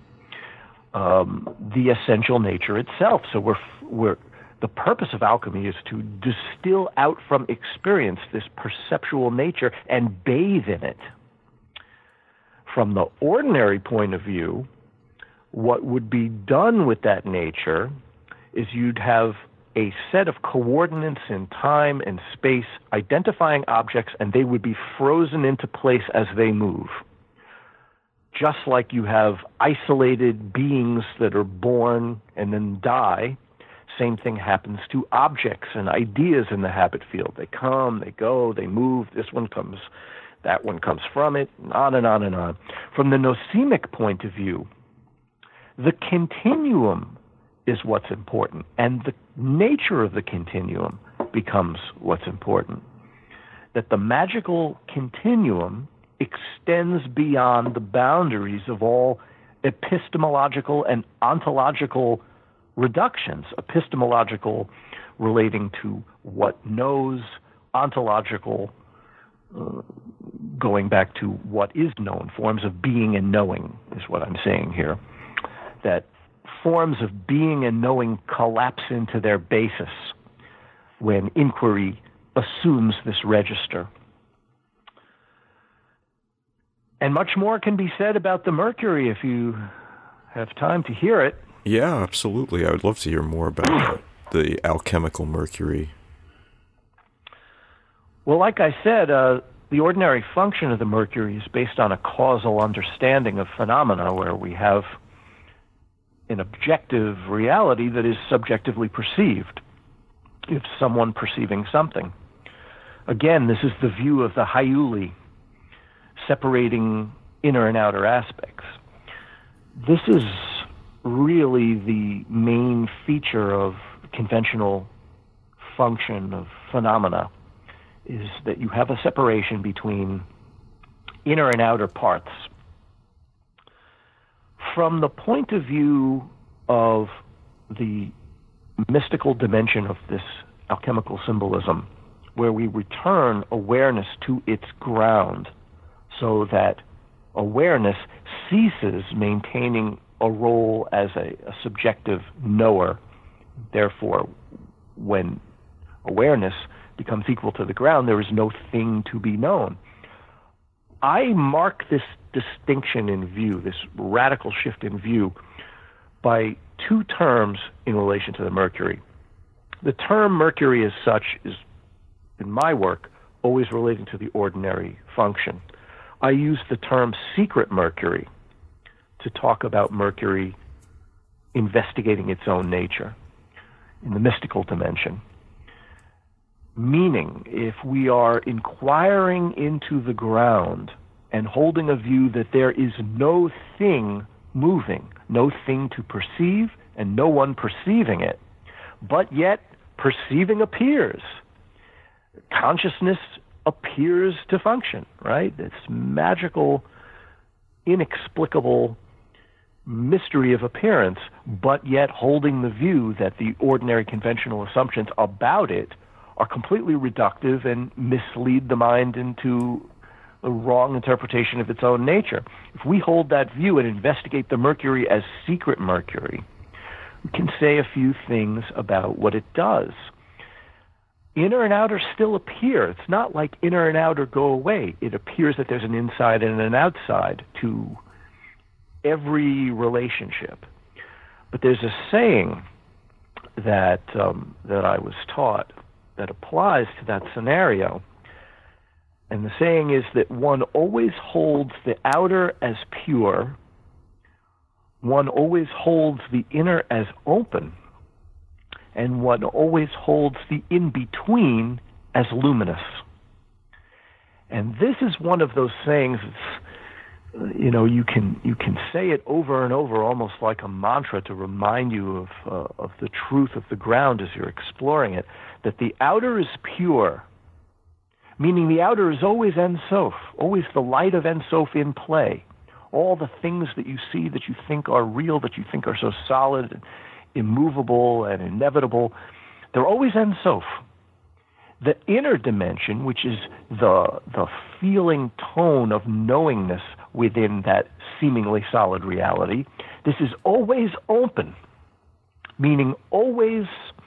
Speaker 2: the essential nature itself. So we're the purpose of alchemy is to distill out from experience this perceptual nature and bathe in it. From the ordinary point of view, what would be done with that nature is you'd have a set of coordinates in time and space identifying objects, and they would be frozen into place as they move. Just like you have isolated beings that are born and then die, same thing happens to objects and ideas in the habit field. They come, they go, they move, this one comes, that one comes from it, and on and on and on. From the nosemic point of view, the continuum is what's important, and the nature of the continuum becomes what's important. That the magical continuum extends beyond the boundaries of all epistemological and ontological reductions, epistemological relating to what knows, ontological going back to what is known, forms of being and knowing is what I'm saying here. That forms of being and knowing collapse into their basis when inquiry assumes this register. And much more can be said about the Mercury if you have time to hear it.
Speaker 1: Yeah, absolutely. I would love to hear more about the alchemical Mercury.
Speaker 2: Well, like I said, the ordinary function of the Mercury is based on a causal understanding of phenomena where we have an objective reality that is subjectively perceived. If someone perceiving something. Again, this is the view of the Hyuli, separating inner and outer aspects. This is really the main feature of conventional function of phenomena, is that you have a separation between inner and outer parts. From the point of view of the mystical dimension of this alchemical symbolism, where we return awareness to its ground so that awareness ceases maintaining a role as a subjective knower. Therefore, when awareness becomes equal to the ground, there is no thing to be known. I mark this distinction in view, this radical shift in view, by two terms in relation to the Mercury. The term Mercury as such is, in my work, always relating to the ordinary function. I use the term secret Mercury to talk about Mercury investigating its own nature in the mystical dimension. Meaning, if we are inquiring into the ground and holding a view that there is no thing moving, no thing to perceive, and no one perceiving it, but yet perceiving appears. Consciousness appears to function, right? This magical, inexplicable mystery of appearance, but yet holding the view that the ordinary conventional assumptions about it are completely reductive and mislead the mind into a wrong interpretation of its own nature. If we hold that view and investigate the Mercury as secret Mercury, we can say a few things about what it does. Inner and outer still appear. It's not like inner and outer go away. It appears that there's an inside and an outside to every relationship. But there's a saying that I was taught that applies to that scenario. And the saying is that one always holds the outer as pure, one always holds the inner as open, and one always holds the in-between as luminous. And this is one of those sayings that's, you can say it over and over, almost like a mantra, to remind you of the truth of the ground as you're exploring it, that the outer is pure, meaning the outer is always Ein Sof, always the light of Ein Sof in play. All the things that you see that you think are real, that you think are so solid and immovable and inevitable, they're always Ein Sof. The inner dimension, which is the feeling tone of knowingness within that seemingly solid reality, this is always open, meaning always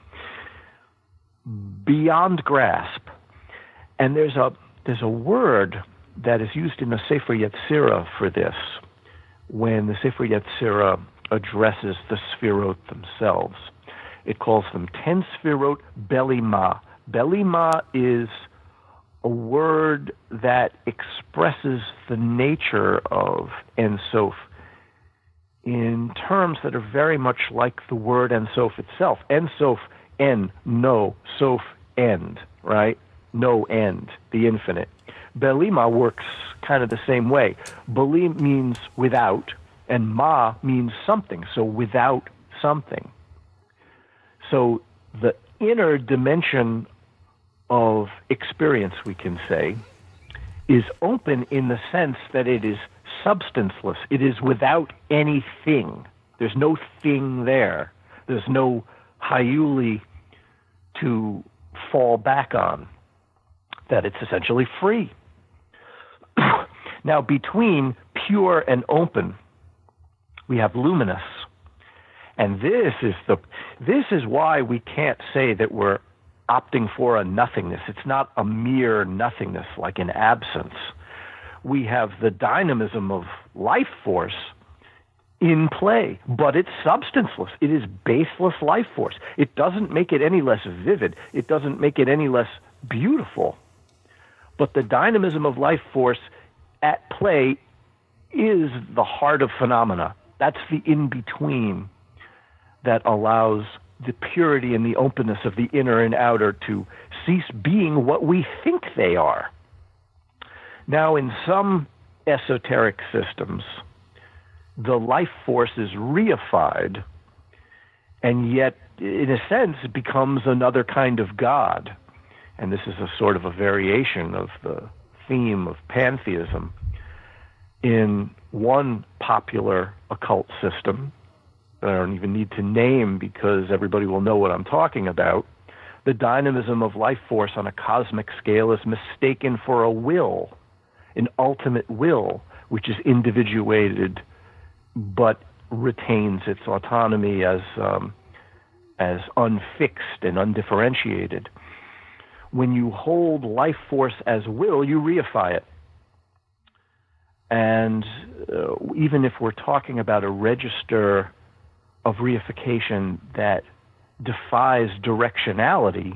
Speaker 2: beyond grasp. And there's a word that is used in the Sefer Yetzirah for this, when the Sefer Yetzirah addresses the Sfirot themselves. It calls them 10 Sfirot Belima. Belima is a word that expresses the nature of Ein Sof in terms that are very much like the word Ein Sof itself. Ein Sof, En, no, Sof, end, right? No end, the infinite. Belima works kind of the same way. Beli means without, and ma means something, so without something. So the inner dimension of experience, we can say, is open in the sense that it is substanceless. It is without anything. There's no thing there. There's no hayuli to fall back on. That it's essentially free. Now, between pure and open, we have luminous. And this is why we can't say that we're opting for a nothingness. It's not a mere nothingness like an absence. We have the dynamism of life force in play, but it's substanceless. It is baseless life force. It doesn't make it any less vivid. It doesn't make it any less beautiful. But the dynamism of life force at play is the heart of phenomena. That's the in-between that allows the purity and the openness of the inner and outer to cease being what we think they are. Now, in some esoteric systems, the life force is reified, and yet, in a sense, it becomes another kind of God. And this is a sort of a variation of the theme of pantheism. In one popular occult system, that I don't even need to name because everybody will know what I'm talking about, the dynamism of life force on a cosmic scale is mistaken for a will, an ultimate will, which is individuated but retains its autonomy as unfixed and undifferentiated. When you hold life force as will, you reify it. And even if we're talking about a register of reification that defies directionality,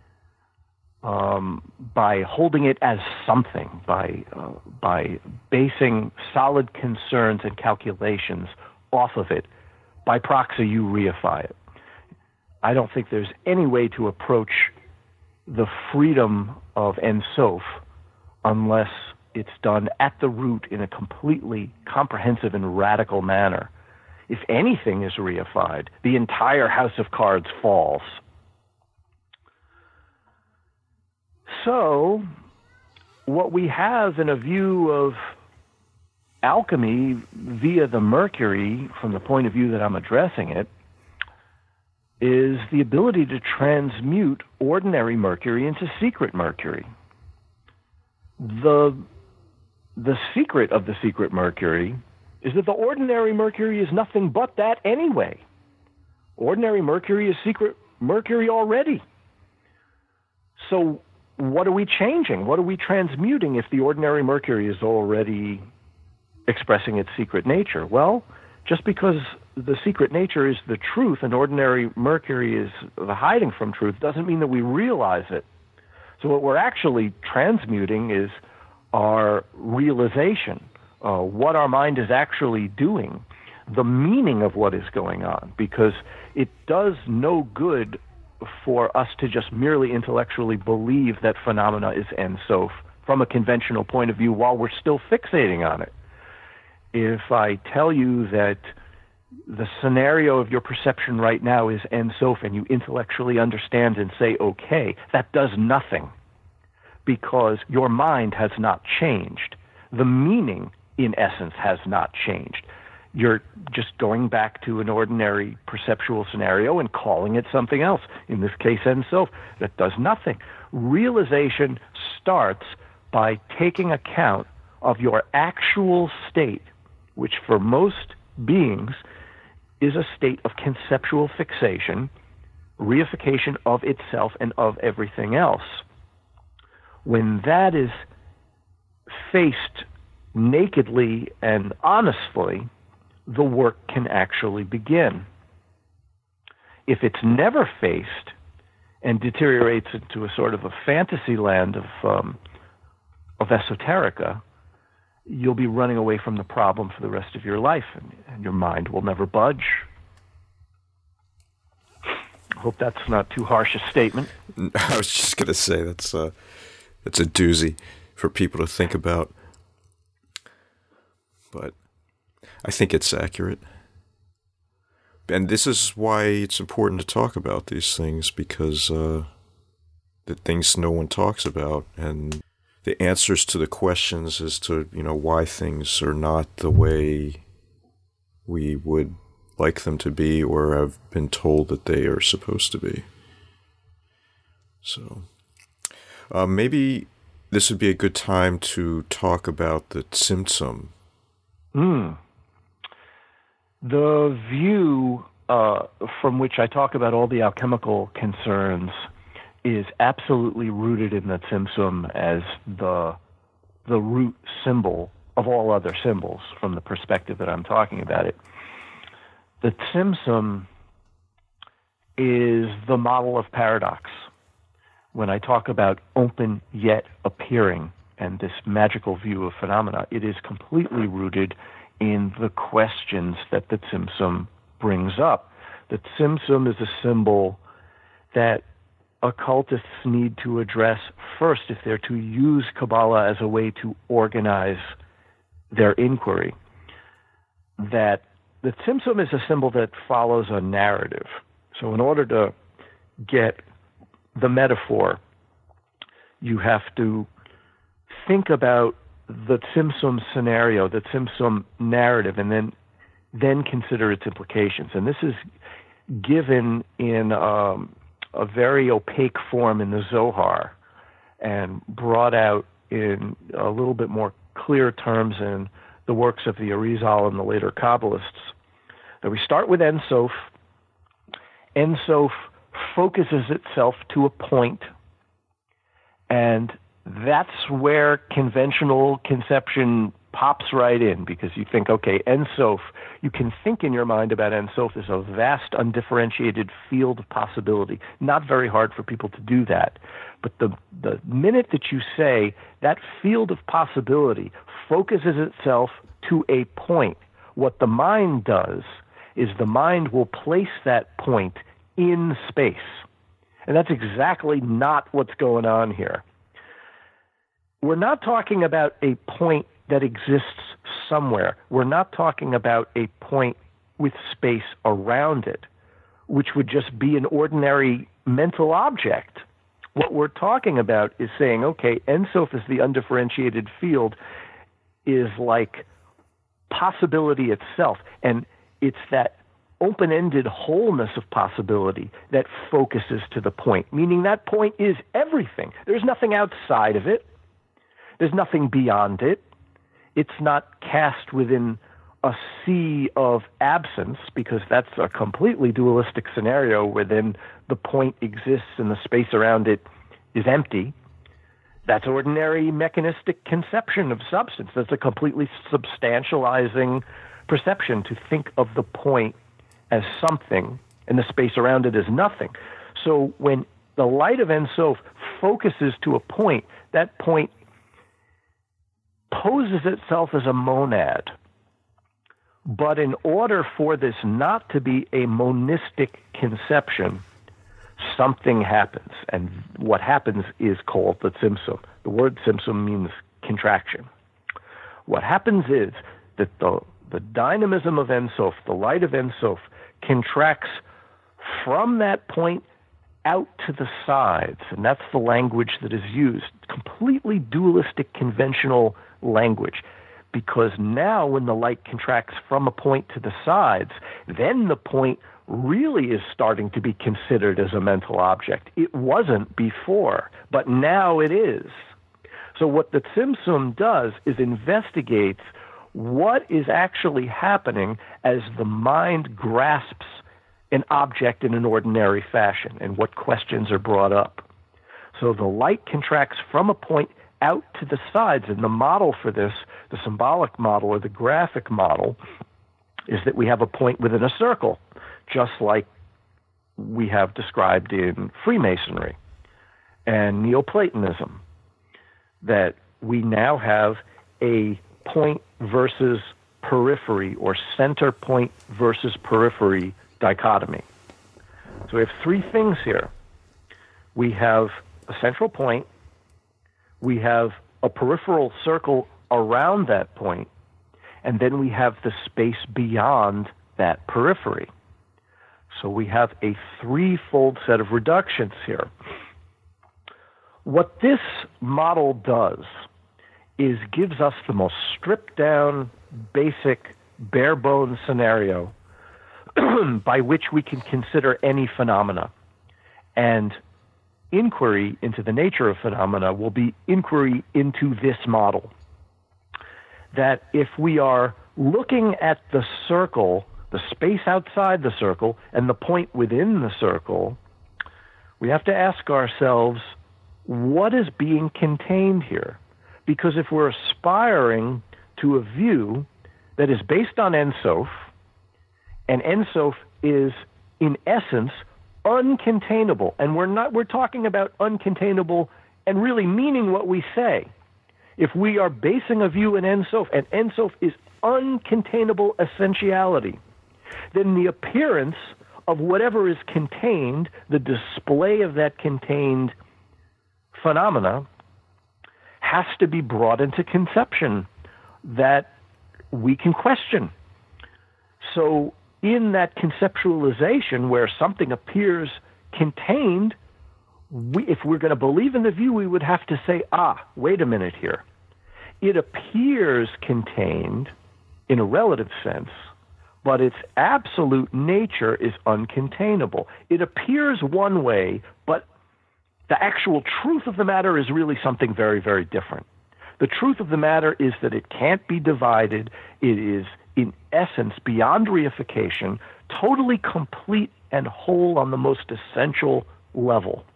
Speaker 2: by holding it as something, by basing solid concerns and calculations off of it, by proxy, you reify it. I don't think there's any way to approach the freedom of Ein Sof unless it's done at the root in a completely comprehensive and radical manner. If anything is reified, the entire house of cards falls. So, what we have in a view of alchemy via the Mercury, from the point of view that I'm addressing it, is the ability to transmute ordinary mercury into secret mercury. The secret of the secret mercury is that the ordinary mercury is nothing but that anyway. Ordinary mercury is secret mercury already. So what are we changing? What are we transmuting if the ordinary mercury is already expressing its secret nature? Well, just because the secret nature is the truth and ordinary mercury is the hiding from truth doesn't mean that we realize it. So what we're actually transmuting is our realization, what our mind is actually doing, the meaning of what is going on, because it does no good for us to just merely intellectually believe that phenomena is Ein Sof from a conventional point of view while we're still fixating on it. If I tell you that the scenario of your perception right now is Ein Sof and you intellectually understand and say, okay, that does nothing because your mind has not changed. The meaning, in essence, has not changed. You're just going back to an ordinary perceptual scenario and calling it something else, in this case, Ein Sof. That does nothing. Realization starts by taking account of your actual state, which for most beings is a state of conceptual fixation, reification of itself and of everything else. When that is faced nakedly and honestly, the work can actually begin. If it's never faced and deteriorates into a sort of a fantasy land of esoterica, you'll be running away from the problem for the rest of your life, and your mind will never budge. I hope that's not too harsh a statement.
Speaker 1: I was just going to say that's a doozy for people to think about, but I think it's accurate. And this is why it's important to talk about these things, because the things no one talks about, and the answers to the questions as to, why things are not the way we would like them to be or have been told that they are supposed to be. So, maybe this would be a good time to talk about the Tzimtzum.
Speaker 2: The view from which I talk about all the alchemical concerns is absolutely rooted in the Tzimtzum as the root symbol of all other symbols from the perspective that I'm talking about it. The Tzimtzum is the model of paradox. When I talk about open yet appearing and this magical view of phenomena, it is completely rooted in the questions that the Tzimtzum brings up. The Tzimtzum is a symbol that occultists need to address first if they're to use Kabbalah as a way to organize their inquiry. That the Tzimtzum is a symbol that follows a narrative. So in order to get the metaphor, you have to think about the Tzimtzum scenario, the Tzimtzum narrative, and then consider its implications. And this is given in a very opaque form in the Zohar and brought out in a little bit more clear terms in the works of the Arizal and the later Kabbalists. That we start with Ein Sof. Ein Sof focuses itself to a point, and that's where conventional conception pops right in, because you think, okay, Ein Sof, you can think in your mind about Ein Sof as a vast, undifferentiated field of possibility. Not very hard for people to do that. But the minute that you say that field of possibility focuses itself to a point, what the mind does is the mind will place that point in space. And that's exactly not what's going on here. We're not talking about a point that exists somewhere. We're not talking about a point with space around it, which would just be an ordinary mental object. What we're talking about is saying, okay, Ein Sof is the undifferentiated field, is like possibility itself. And it's that open-ended wholeness of possibility that focuses to the point, meaning that point is everything. There's nothing outside of it. There's nothing beyond it. It's not cast within a sea of absence, because that's a completely dualistic scenario where then the point exists and the space around it is empty. That's ordinary mechanistic conception of substance. That's a completely substantializing perception, to think of the point as something and the space around it as nothing. So when the light of Ein Sof focuses to a point, that point poses itself as a monad. But in order for this not to be a monistic conception, something happens. And what happens is called the Tzimtzum. The word Tzimtzum means contraction. What happens is that the dynamism of Ein Sof, the light of Ein Sof, contracts from that point out to the sides. And that's the language that is used, completely dualistic conventional language. Because now when the light contracts from a point to the sides, then the point really is starting to be considered as a mental object. It wasn't before, but now it is. So what the Tzimtzum does is investigates what is actually happening as the mind grasps an object in an ordinary fashion, and what questions are brought up. So the light contracts from a point out to the sides, and the model for this, the symbolic model or the graphic model, is that we have a point within a circle, just like we have described in Freemasonry and Neoplatonism, that we now have a point versus periphery, or center point versus periphery dichotomy. So we have three things here. We have a central point, we have a peripheral circle around that point, and then we have the space beyond that periphery. So we have a threefold set of reductions here. What this model does is gives us the most stripped down, basic, bare bones scenario by which we can consider any phenomena. And inquiry into the nature of phenomena will be inquiry into this model. That if we are looking at the circle, the space outside the circle, and the point within the circle, we have to ask ourselves, what is being contained here? Because if we're aspiring to a view that is based on Ein Sof, and Ein Sof is, in essence, uncontainable, and we're talking about uncontainable and really meaning what we say. If we are basing a view in Ein Sof, and Ein Sof is uncontainable essentiality, then the appearance of whatever is contained, the display of that contained phenomena, has to be brought into conception that we can question. So in that conceptualization where something appears contained, if we're going to believe in the view, we would have to say, wait a minute here. It appears contained in a relative sense, but its absolute nature is uncontainable. It appears one way, but the actual truth of the matter is really something very, very different. The truth of the matter is that it can't be divided. It is, in essence, beyond reification, totally complete and whole on the most essential level.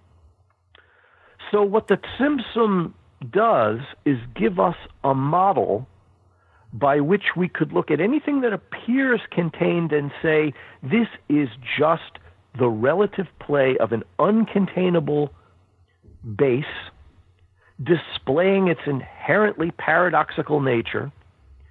Speaker 2: So what the Tzimtzum does is give us a model by which we could look at anything that appears contained and say, this is just the relative play of an uncontainable base, displaying its inherently paradoxical nature,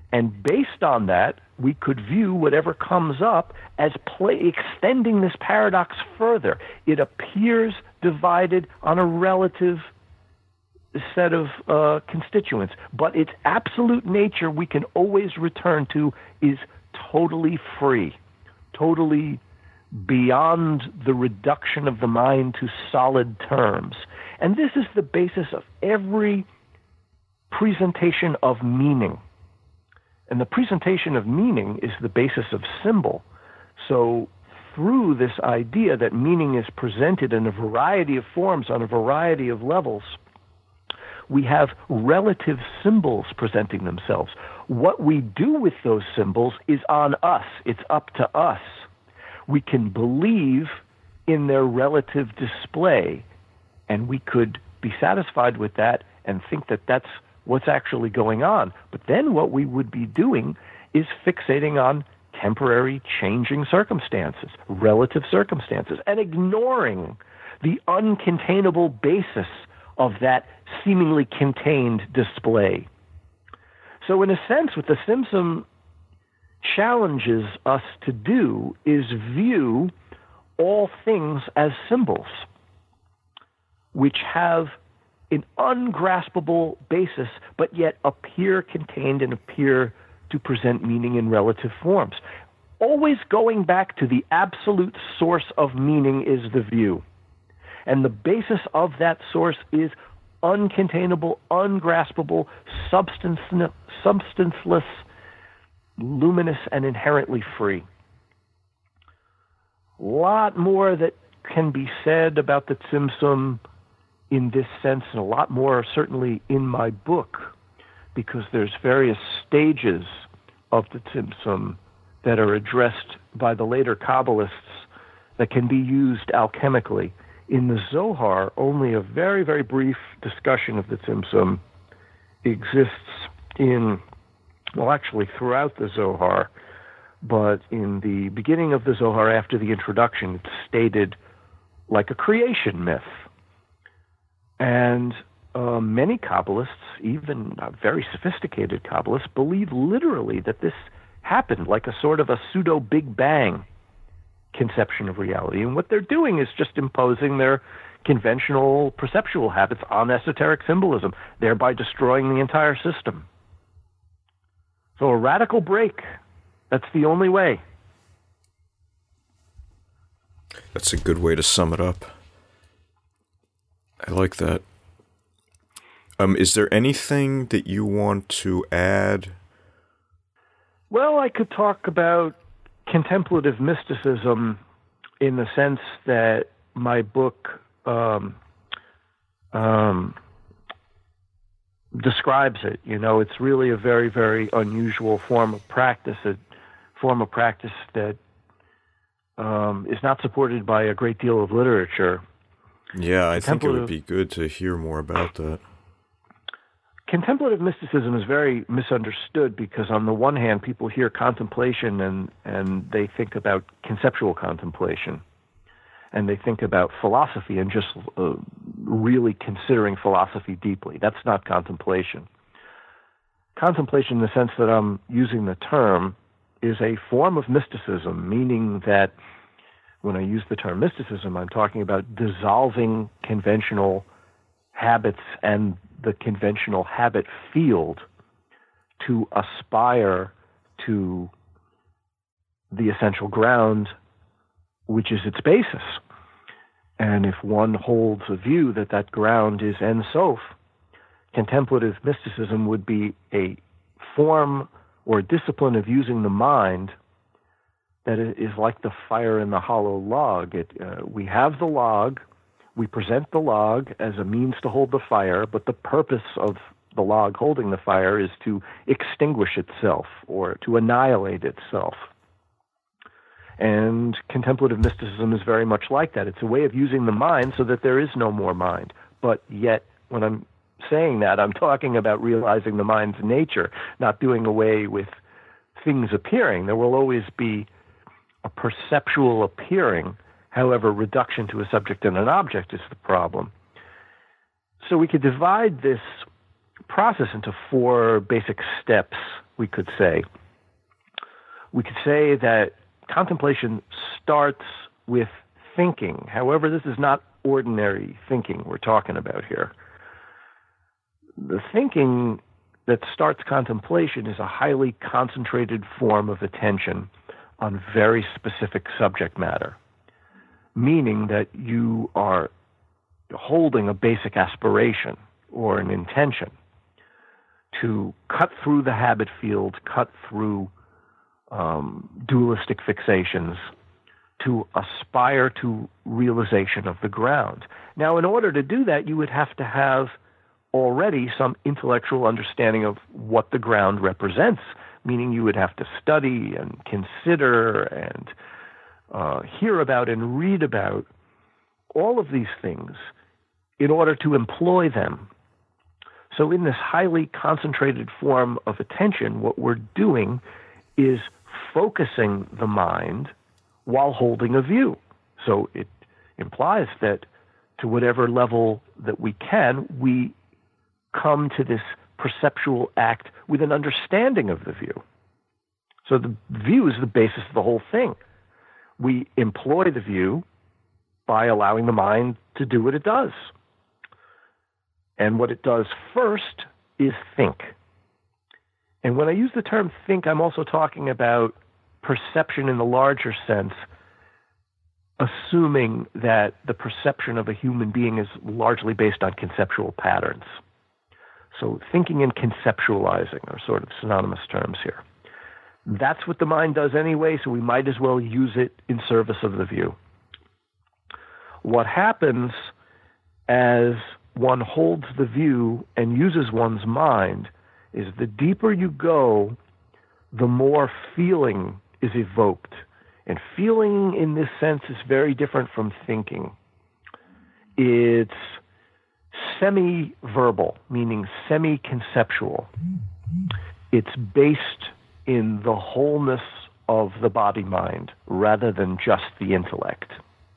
Speaker 2: And based on that, we could view whatever comes up as extending this paradox further. It appears divided on a relative set of constituents, but its absolute nature we can always return to is totally free, totally beyond the reduction of the mind to solid terms. And this is the basis of every presentation of meaning. And the presentation of meaning is the basis of symbol. So through this idea that meaning is presented in a variety of forms on a variety of levels, we have relative symbols presenting themselves. What we do with those symbols is on us. It's up to us. We can believe in their relative display, and we could be satisfied with that and think that that's what's actually going on. But then what we would be doing is fixating on temporary changing circumstances, relative circumstances, and ignoring the uncontainable basis of that seemingly contained display. So in a sense, what the Tzimtzum challenges us to do is view all things as symbols, which have an ungraspable basis, but yet appear contained and appear to present meaning in relative forms. Always going back to the absolute source of meaning is the view. And the basis of that source is uncontainable, ungraspable, substanceless, luminous, and inherently free. A lot more that can be said about the Tzimtzum in this sense, and a lot more certainly in my book, because there's various stages of the Tzimtzum that are addressed by the later Kabbalists that can be used alchemically. In the Zohar, only a very, very brief discussion of the Tzimtzum exists actually throughout the Zohar, but in the beginning of the Zohar, after the introduction, it's stated like a creation myth. And many Kabbalists, even very sophisticated Kabbalists, believe literally that this happened like a sort of a pseudo-Big Bang conception of reality. And what they're doing is just imposing their conventional perceptual habits on esoteric symbolism, thereby destroying the entire system. So a radical break, that's the only way.
Speaker 1: That's a good way to sum it up. I like that. Is there anything that you want to add?
Speaker 2: Well, I could talk about contemplative mysticism in the sense that my book describes it. You know, it's really a very, very unusual form of practice, a form of practice that is not supported by a great deal of literature.
Speaker 1: Yeah, I think it would be good to hear more about that.
Speaker 2: Contemplative mysticism is very misunderstood because on the one hand, people hear contemplation and they think about conceptual contemplation. And they think about philosophy and just really considering philosophy deeply. That's not contemplation. Contemplation, in the sense that I'm using the term, is a form of mysticism, meaning that when I use the term mysticism, I'm talking about dissolving conventional habits and the conventional habit field to aspire to the essential ground, which is its basis. And if one holds a view that that ground is Ein Sof, contemplative mysticism would be a form or a discipline of using the mind that is like the fire in the hollow log. We have the log, we present the log as a means to hold the fire, but the purpose of the log holding the fire is to extinguish itself or to annihilate itself. And contemplative mysticism is very much like that. It's a way of using the mind so that there is no more mind. But yet, when I'm saying that, I'm talking about realizing the mind's nature, not doing away with things appearing. There will always be a perceptual appearing. However, reduction to a subject and an object is the problem. So we could divide this process into 4 basic steps we could say. We could say that contemplation starts with thinking. However, this is not ordinary thinking we're talking about here. The thinking that starts contemplation is a highly concentrated form of attention on very specific subject matter, meaning that you are holding a basic aspiration or an intention to cut through the habit field, cut through dualistic fixations, to aspire to realization of the ground. Now, in order to do that, you would have to have already some intellectual understanding of what the ground represents, meaning you would have to study and consider and hear about and read about all of these things in order to employ them. So in this highly concentrated form of attention, what we're doing is focusing the mind while holding a view. So it implies that to whatever level that we can, we come to this perceptual act with an understanding of the view. So the view is the basis of the whole thing. We employ the view by allowing the mind to do what it does. And what it does first is think. And when I use the term think, I'm also talking about perception in the larger sense, assuming that the perception of a human being is largely based on conceptual patterns. So thinking and conceptualizing are sort of synonymous terms here. That's what the mind does anyway, so we might as well use it in service of the view. What happens as one holds the view and uses one's mind is the deeper you go, the more feeling is evoked. And feeling in this sense is very different from thinking. It's semi-verbal, meaning semi-conceptual. It's based in the wholeness of the body-mind rather than just the intellect.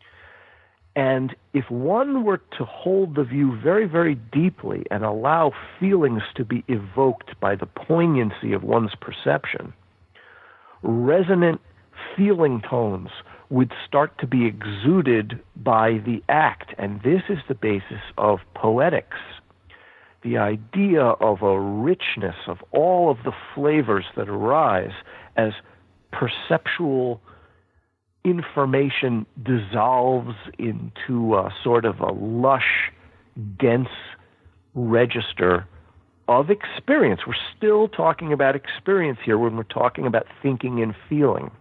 Speaker 2: And if one were to hold the view very, very deeply and allow feelings to be evoked by the poignancy of one's perception, resonant feeling tones would start to be exuded by the act. And this is the basis of poetics, the idea of a richness of all of the flavors that arise as perceptual information dissolves into a sort of a lush, dense register of experience. We're still talking about experience here when we're talking about thinking and feeling.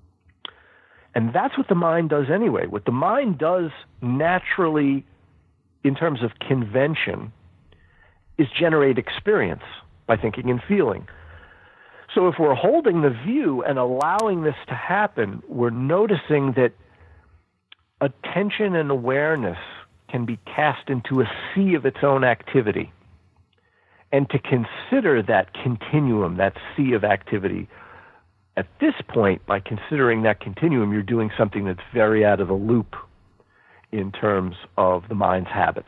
Speaker 2: And that's what the mind does anyway. What the mind does naturally, in terms of convention, is generate experience by thinking and feeling. So if we're holding the view and allowing this to happen, we're noticing that attention and awareness can be cast into a sea of its own activity. And to consider that continuum, that sea of activity, at this point, by considering that continuum, you're doing something that's very out of the loop in terms of the mind's habits.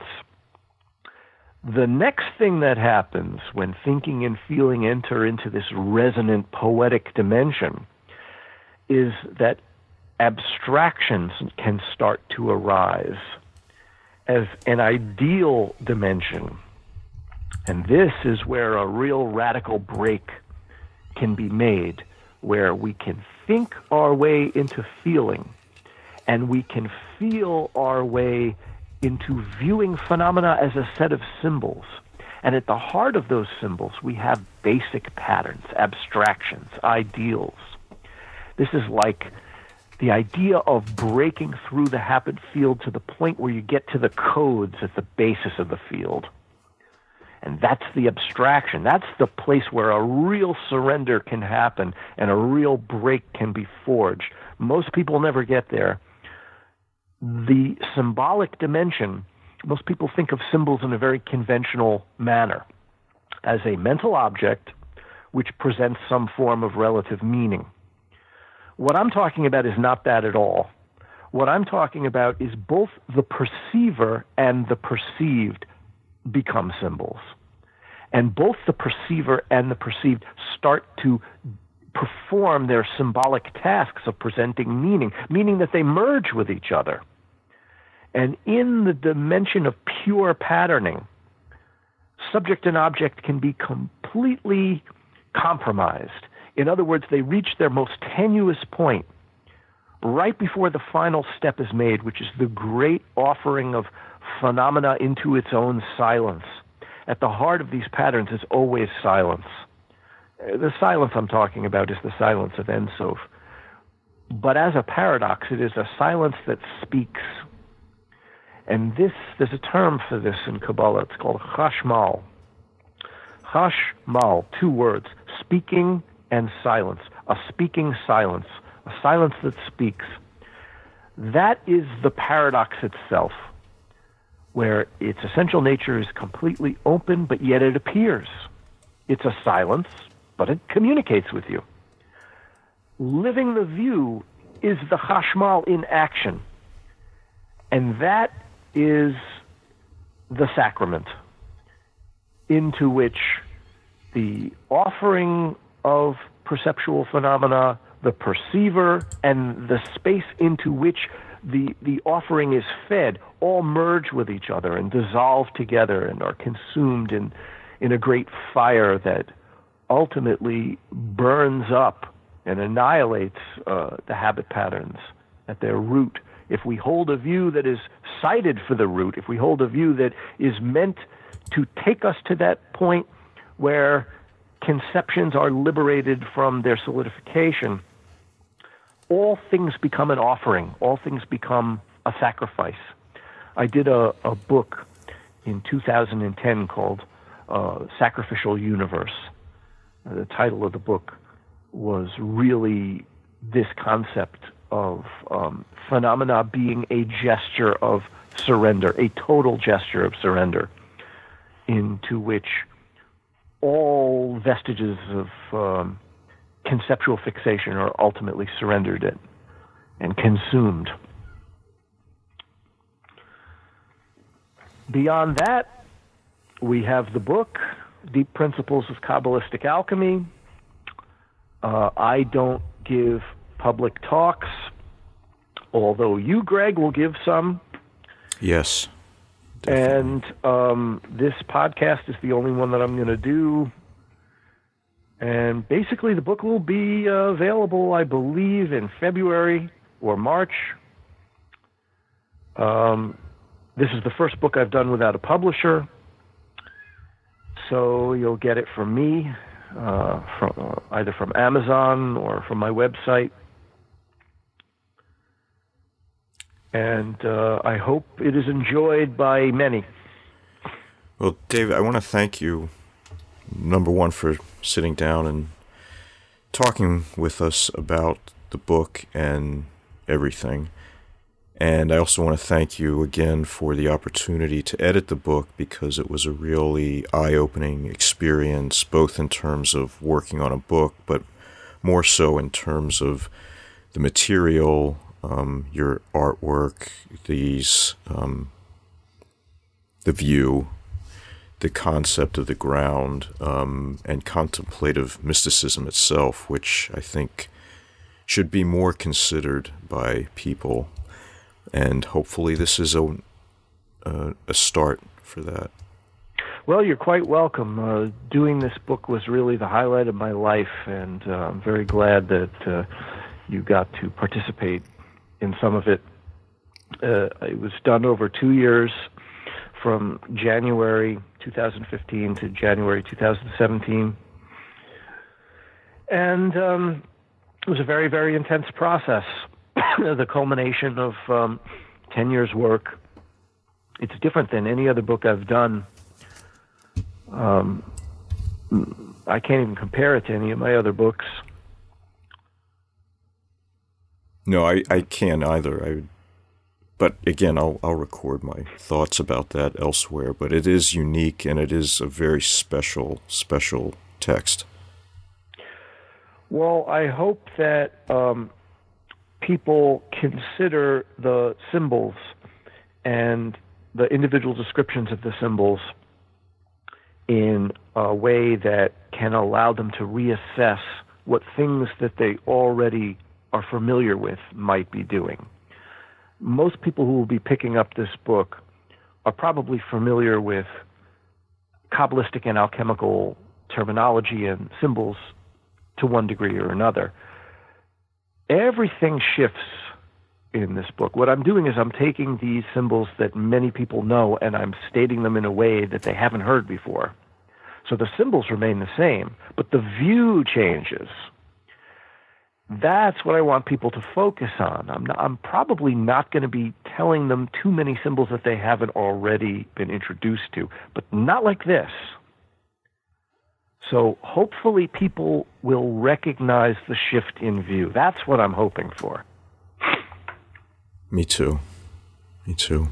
Speaker 2: The next thing that happens when thinking and feeling enter into this resonant poetic dimension is that abstractions can start to arise as an ideal dimension. And this is where a real radical break can be made, where we can think our way into feeling, and we can feel our way into viewing phenomena as a set of symbols. And at the heart of those symbols, we have basic patterns, abstractions, ideals. This is like the idea of breaking through the habit field to the point where you get to the codes at the basis of the field. And that's the abstraction. That's the place where a real surrender can happen and a real break can be forged. Most people never get there. The symbolic dimension, most people think of symbols in a very conventional manner, as a mental object which presents some form of relative meaning. What I'm talking about is not that at all. What I'm talking about is both the perceiver and the perceived become symbols. And both the perceiver and the perceived start to perform their symbolic tasks of presenting meaning, meaning that they merge with each other. And in the dimension of pure patterning, subject and object can be completely compromised. In other words, they reach their most tenuous point right before the final step is made, which is the great offering of phenomena into its own silence. At the heart of these patterns is always silence. The silence I'm talking about is the silence of Ein Sof. But as a paradox, it is a silence that speaks. And there's a term for this in Kabbalah. It's called chashmal. Chashmal, 2 words, speaking and silence. A speaking silence, a silence that speaks. That is the paradox itself, where its essential nature is completely open, but yet it appears. It's a silence, but it communicates with you. Living the view is the chashmal in action. And that is the sacrament into which the offering of perceptual phenomena, the perceiver, and the space into which the offering is fed all merge with each other and dissolve together and are consumed in a great fire that ultimately burns up and annihilates the habit patterns at their root. If we hold a view that is cited for the root, if we hold a view that is meant to take us to that point where conceptions are liberated from their solidification, all things become an offering. All things become a sacrifice. I did a book in 2010 called Sacrificial Universe. The title of the book was really this concept of phenomena being a gesture of surrender, a total gesture of surrender, into which all vestiges of conceptual fixation are ultimately surrendered and consumed. Beyond that, we have the book, Deep Principles of Kabbalistic Alchemy. I don't give public talks, although you, Greg, will give some.
Speaker 1: Yes, definitely.
Speaker 2: And this podcast is the only one that I'm going to do. And basically, the book will be available, I believe, in February or March. This is the first book I've done without a publisher, so you'll get it from me, either from Amazon or from my website. And I hope it is enjoyed by many.
Speaker 1: Well, David, I want to thank you, number one, for sitting down and talking with us about the book and everything. And I also want to thank you again for the opportunity to edit the book, because it was a really eye-opening experience, both in terms of working on a book, but more so in terms of the material, your artwork, the view, the concept of the ground, and contemplative mysticism itself, which I think should be more considered by people. And hopefully this is a start for that.
Speaker 2: Well, you're quite welcome. Doing this book was really the highlight of my life, and I'm very glad that you got to participate in some of it. It was done over 2 years, from January 2015 to January 2017. And it was a very, very intense process. The culmination of 10 years' work. It's different than any other book I've done. I can't even compare it to any of my other books.
Speaker 1: No, I can't either. But again, I'll record my thoughts about that elsewhere. But it is unique, and it is a very special text. Well,
Speaker 2: I hope that people consider the symbols and the individual descriptions of the symbols in a way that can allow them to reassess what things that they already are familiar with might be doing. Most people who will be picking up this book are probably familiar with Kabbalistic and alchemical terminology and symbols to one degree or another. Everything shifts in this book. What I'm doing is I'm taking these symbols that many people know and I'm stating them in a way that they haven't heard before. So the symbols remain the same, but the view changes. That's what I want people to focus on. I'm probably not going to be telling them too many symbols that they haven't already been introduced to, but not like this. So hopefully people will recognize the shift in view. That's what I'm hoping for.
Speaker 1: Me too. Me too.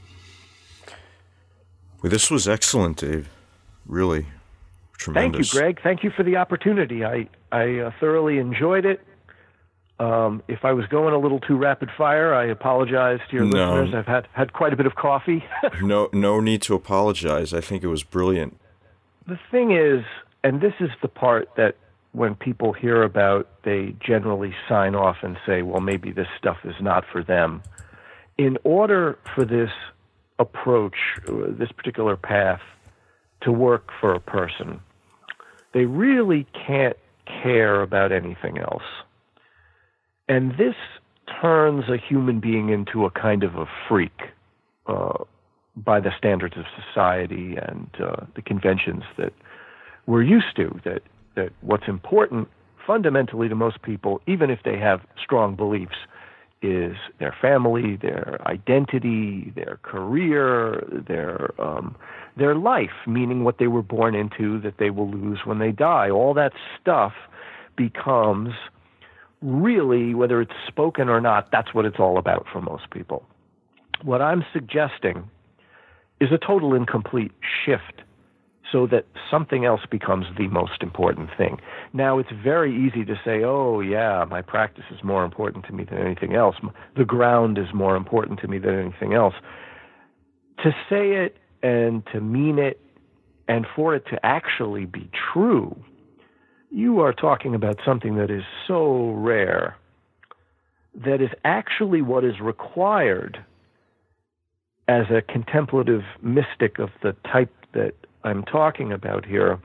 Speaker 1: Well, this was excellent, Dave. Really tremendous.
Speaker 2: Thank you, Greg. Thank you for the opportunity. I thoroughly enjoyed it. If I was going a little too rapid fire, I apologize to your listeners. I've had quite a bit of coffee.
Speaker 1: No need to apologize. I think it was brilliant.
Speaker 2: The thing is, and this is the part that when people hear about, they generally sign off and say, well, maybe this stuff is not for them. In order for this approach, this particular path, to work for a person, they really can't care about anything else. And this turns a human being into a kind of a freak by the standards of society and the conventions that we're used to, that what's important fundamentally to most people, even if they have strong beliefs, is their family, their identity, their career, their life, meaning what they were born into that they will lose when they die. All that stuff becomes really, whether it's spoken or not, that's what it's all about for most people. What I'm suggesting is a total and complete shift so that something else becomes the most important thing. Now, it's very easy to say, oh, yeah, my practice is more important to me than anything else. The ground is more important to me than anything else. To say it and to mean it and for it to actually be true, you are talking about something that is so rare, that is actually what is required as a contemplative mystic of the type that I'm talking about here.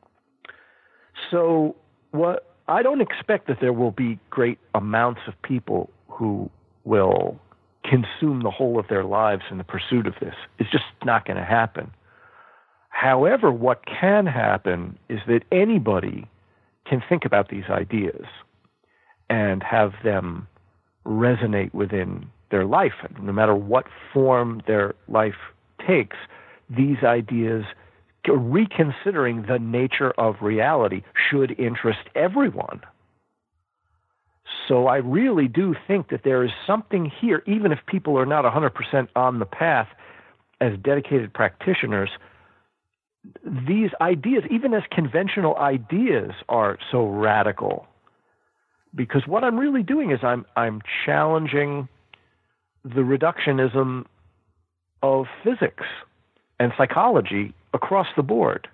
Speaker 2: So I don't expect that there will be great amounts of people who will consume the whole of their lives in the pursuit of this. It's just not going to happen. However, what can happen is that anybody can think about these ideas and have them resonate within their life. No matter what form their life takes, these ideas, reconsidering the nature of reality, should interest everyone. So I really do think that there is something here, even if people are not 100% on the path as dedicated practitioners. These ideas, even as conventional ideas, are so radical. Because what I'm really doing is I'm challenging the reductionism of physics and psychology across the board.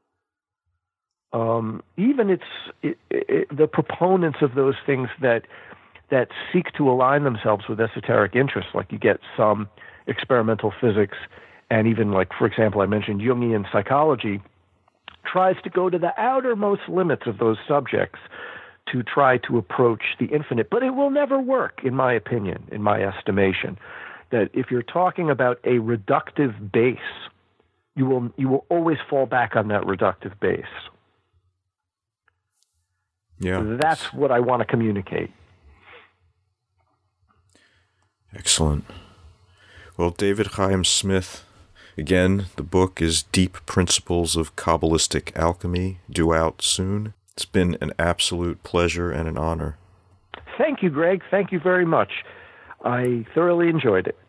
Speaker 2: Even the proponents of those things that seek to align themselves with esoteric interests, like you get some experimental physics, and even, like, for example, I mentioned Jungian psychology, tries to go to the outermost limits of those subjects to try to approach the infinite. But it will never work, in my opinion, in my estimation, that if you're talking about a reductive base, you will always fall back on that reductive base.
Speaker 1: Yeah.
Speaker 2: That's what I want to communicate.
Speaker 1: Excellent. Well, David Chaim Smith, again, the book is Deep Principles of Kabbalistic Alchemy, due out soon. It's been an absolute pleasure and an honor.
Speaker 2: Thank you, Greg. Thank you very much. I thoroughly enjoyed it.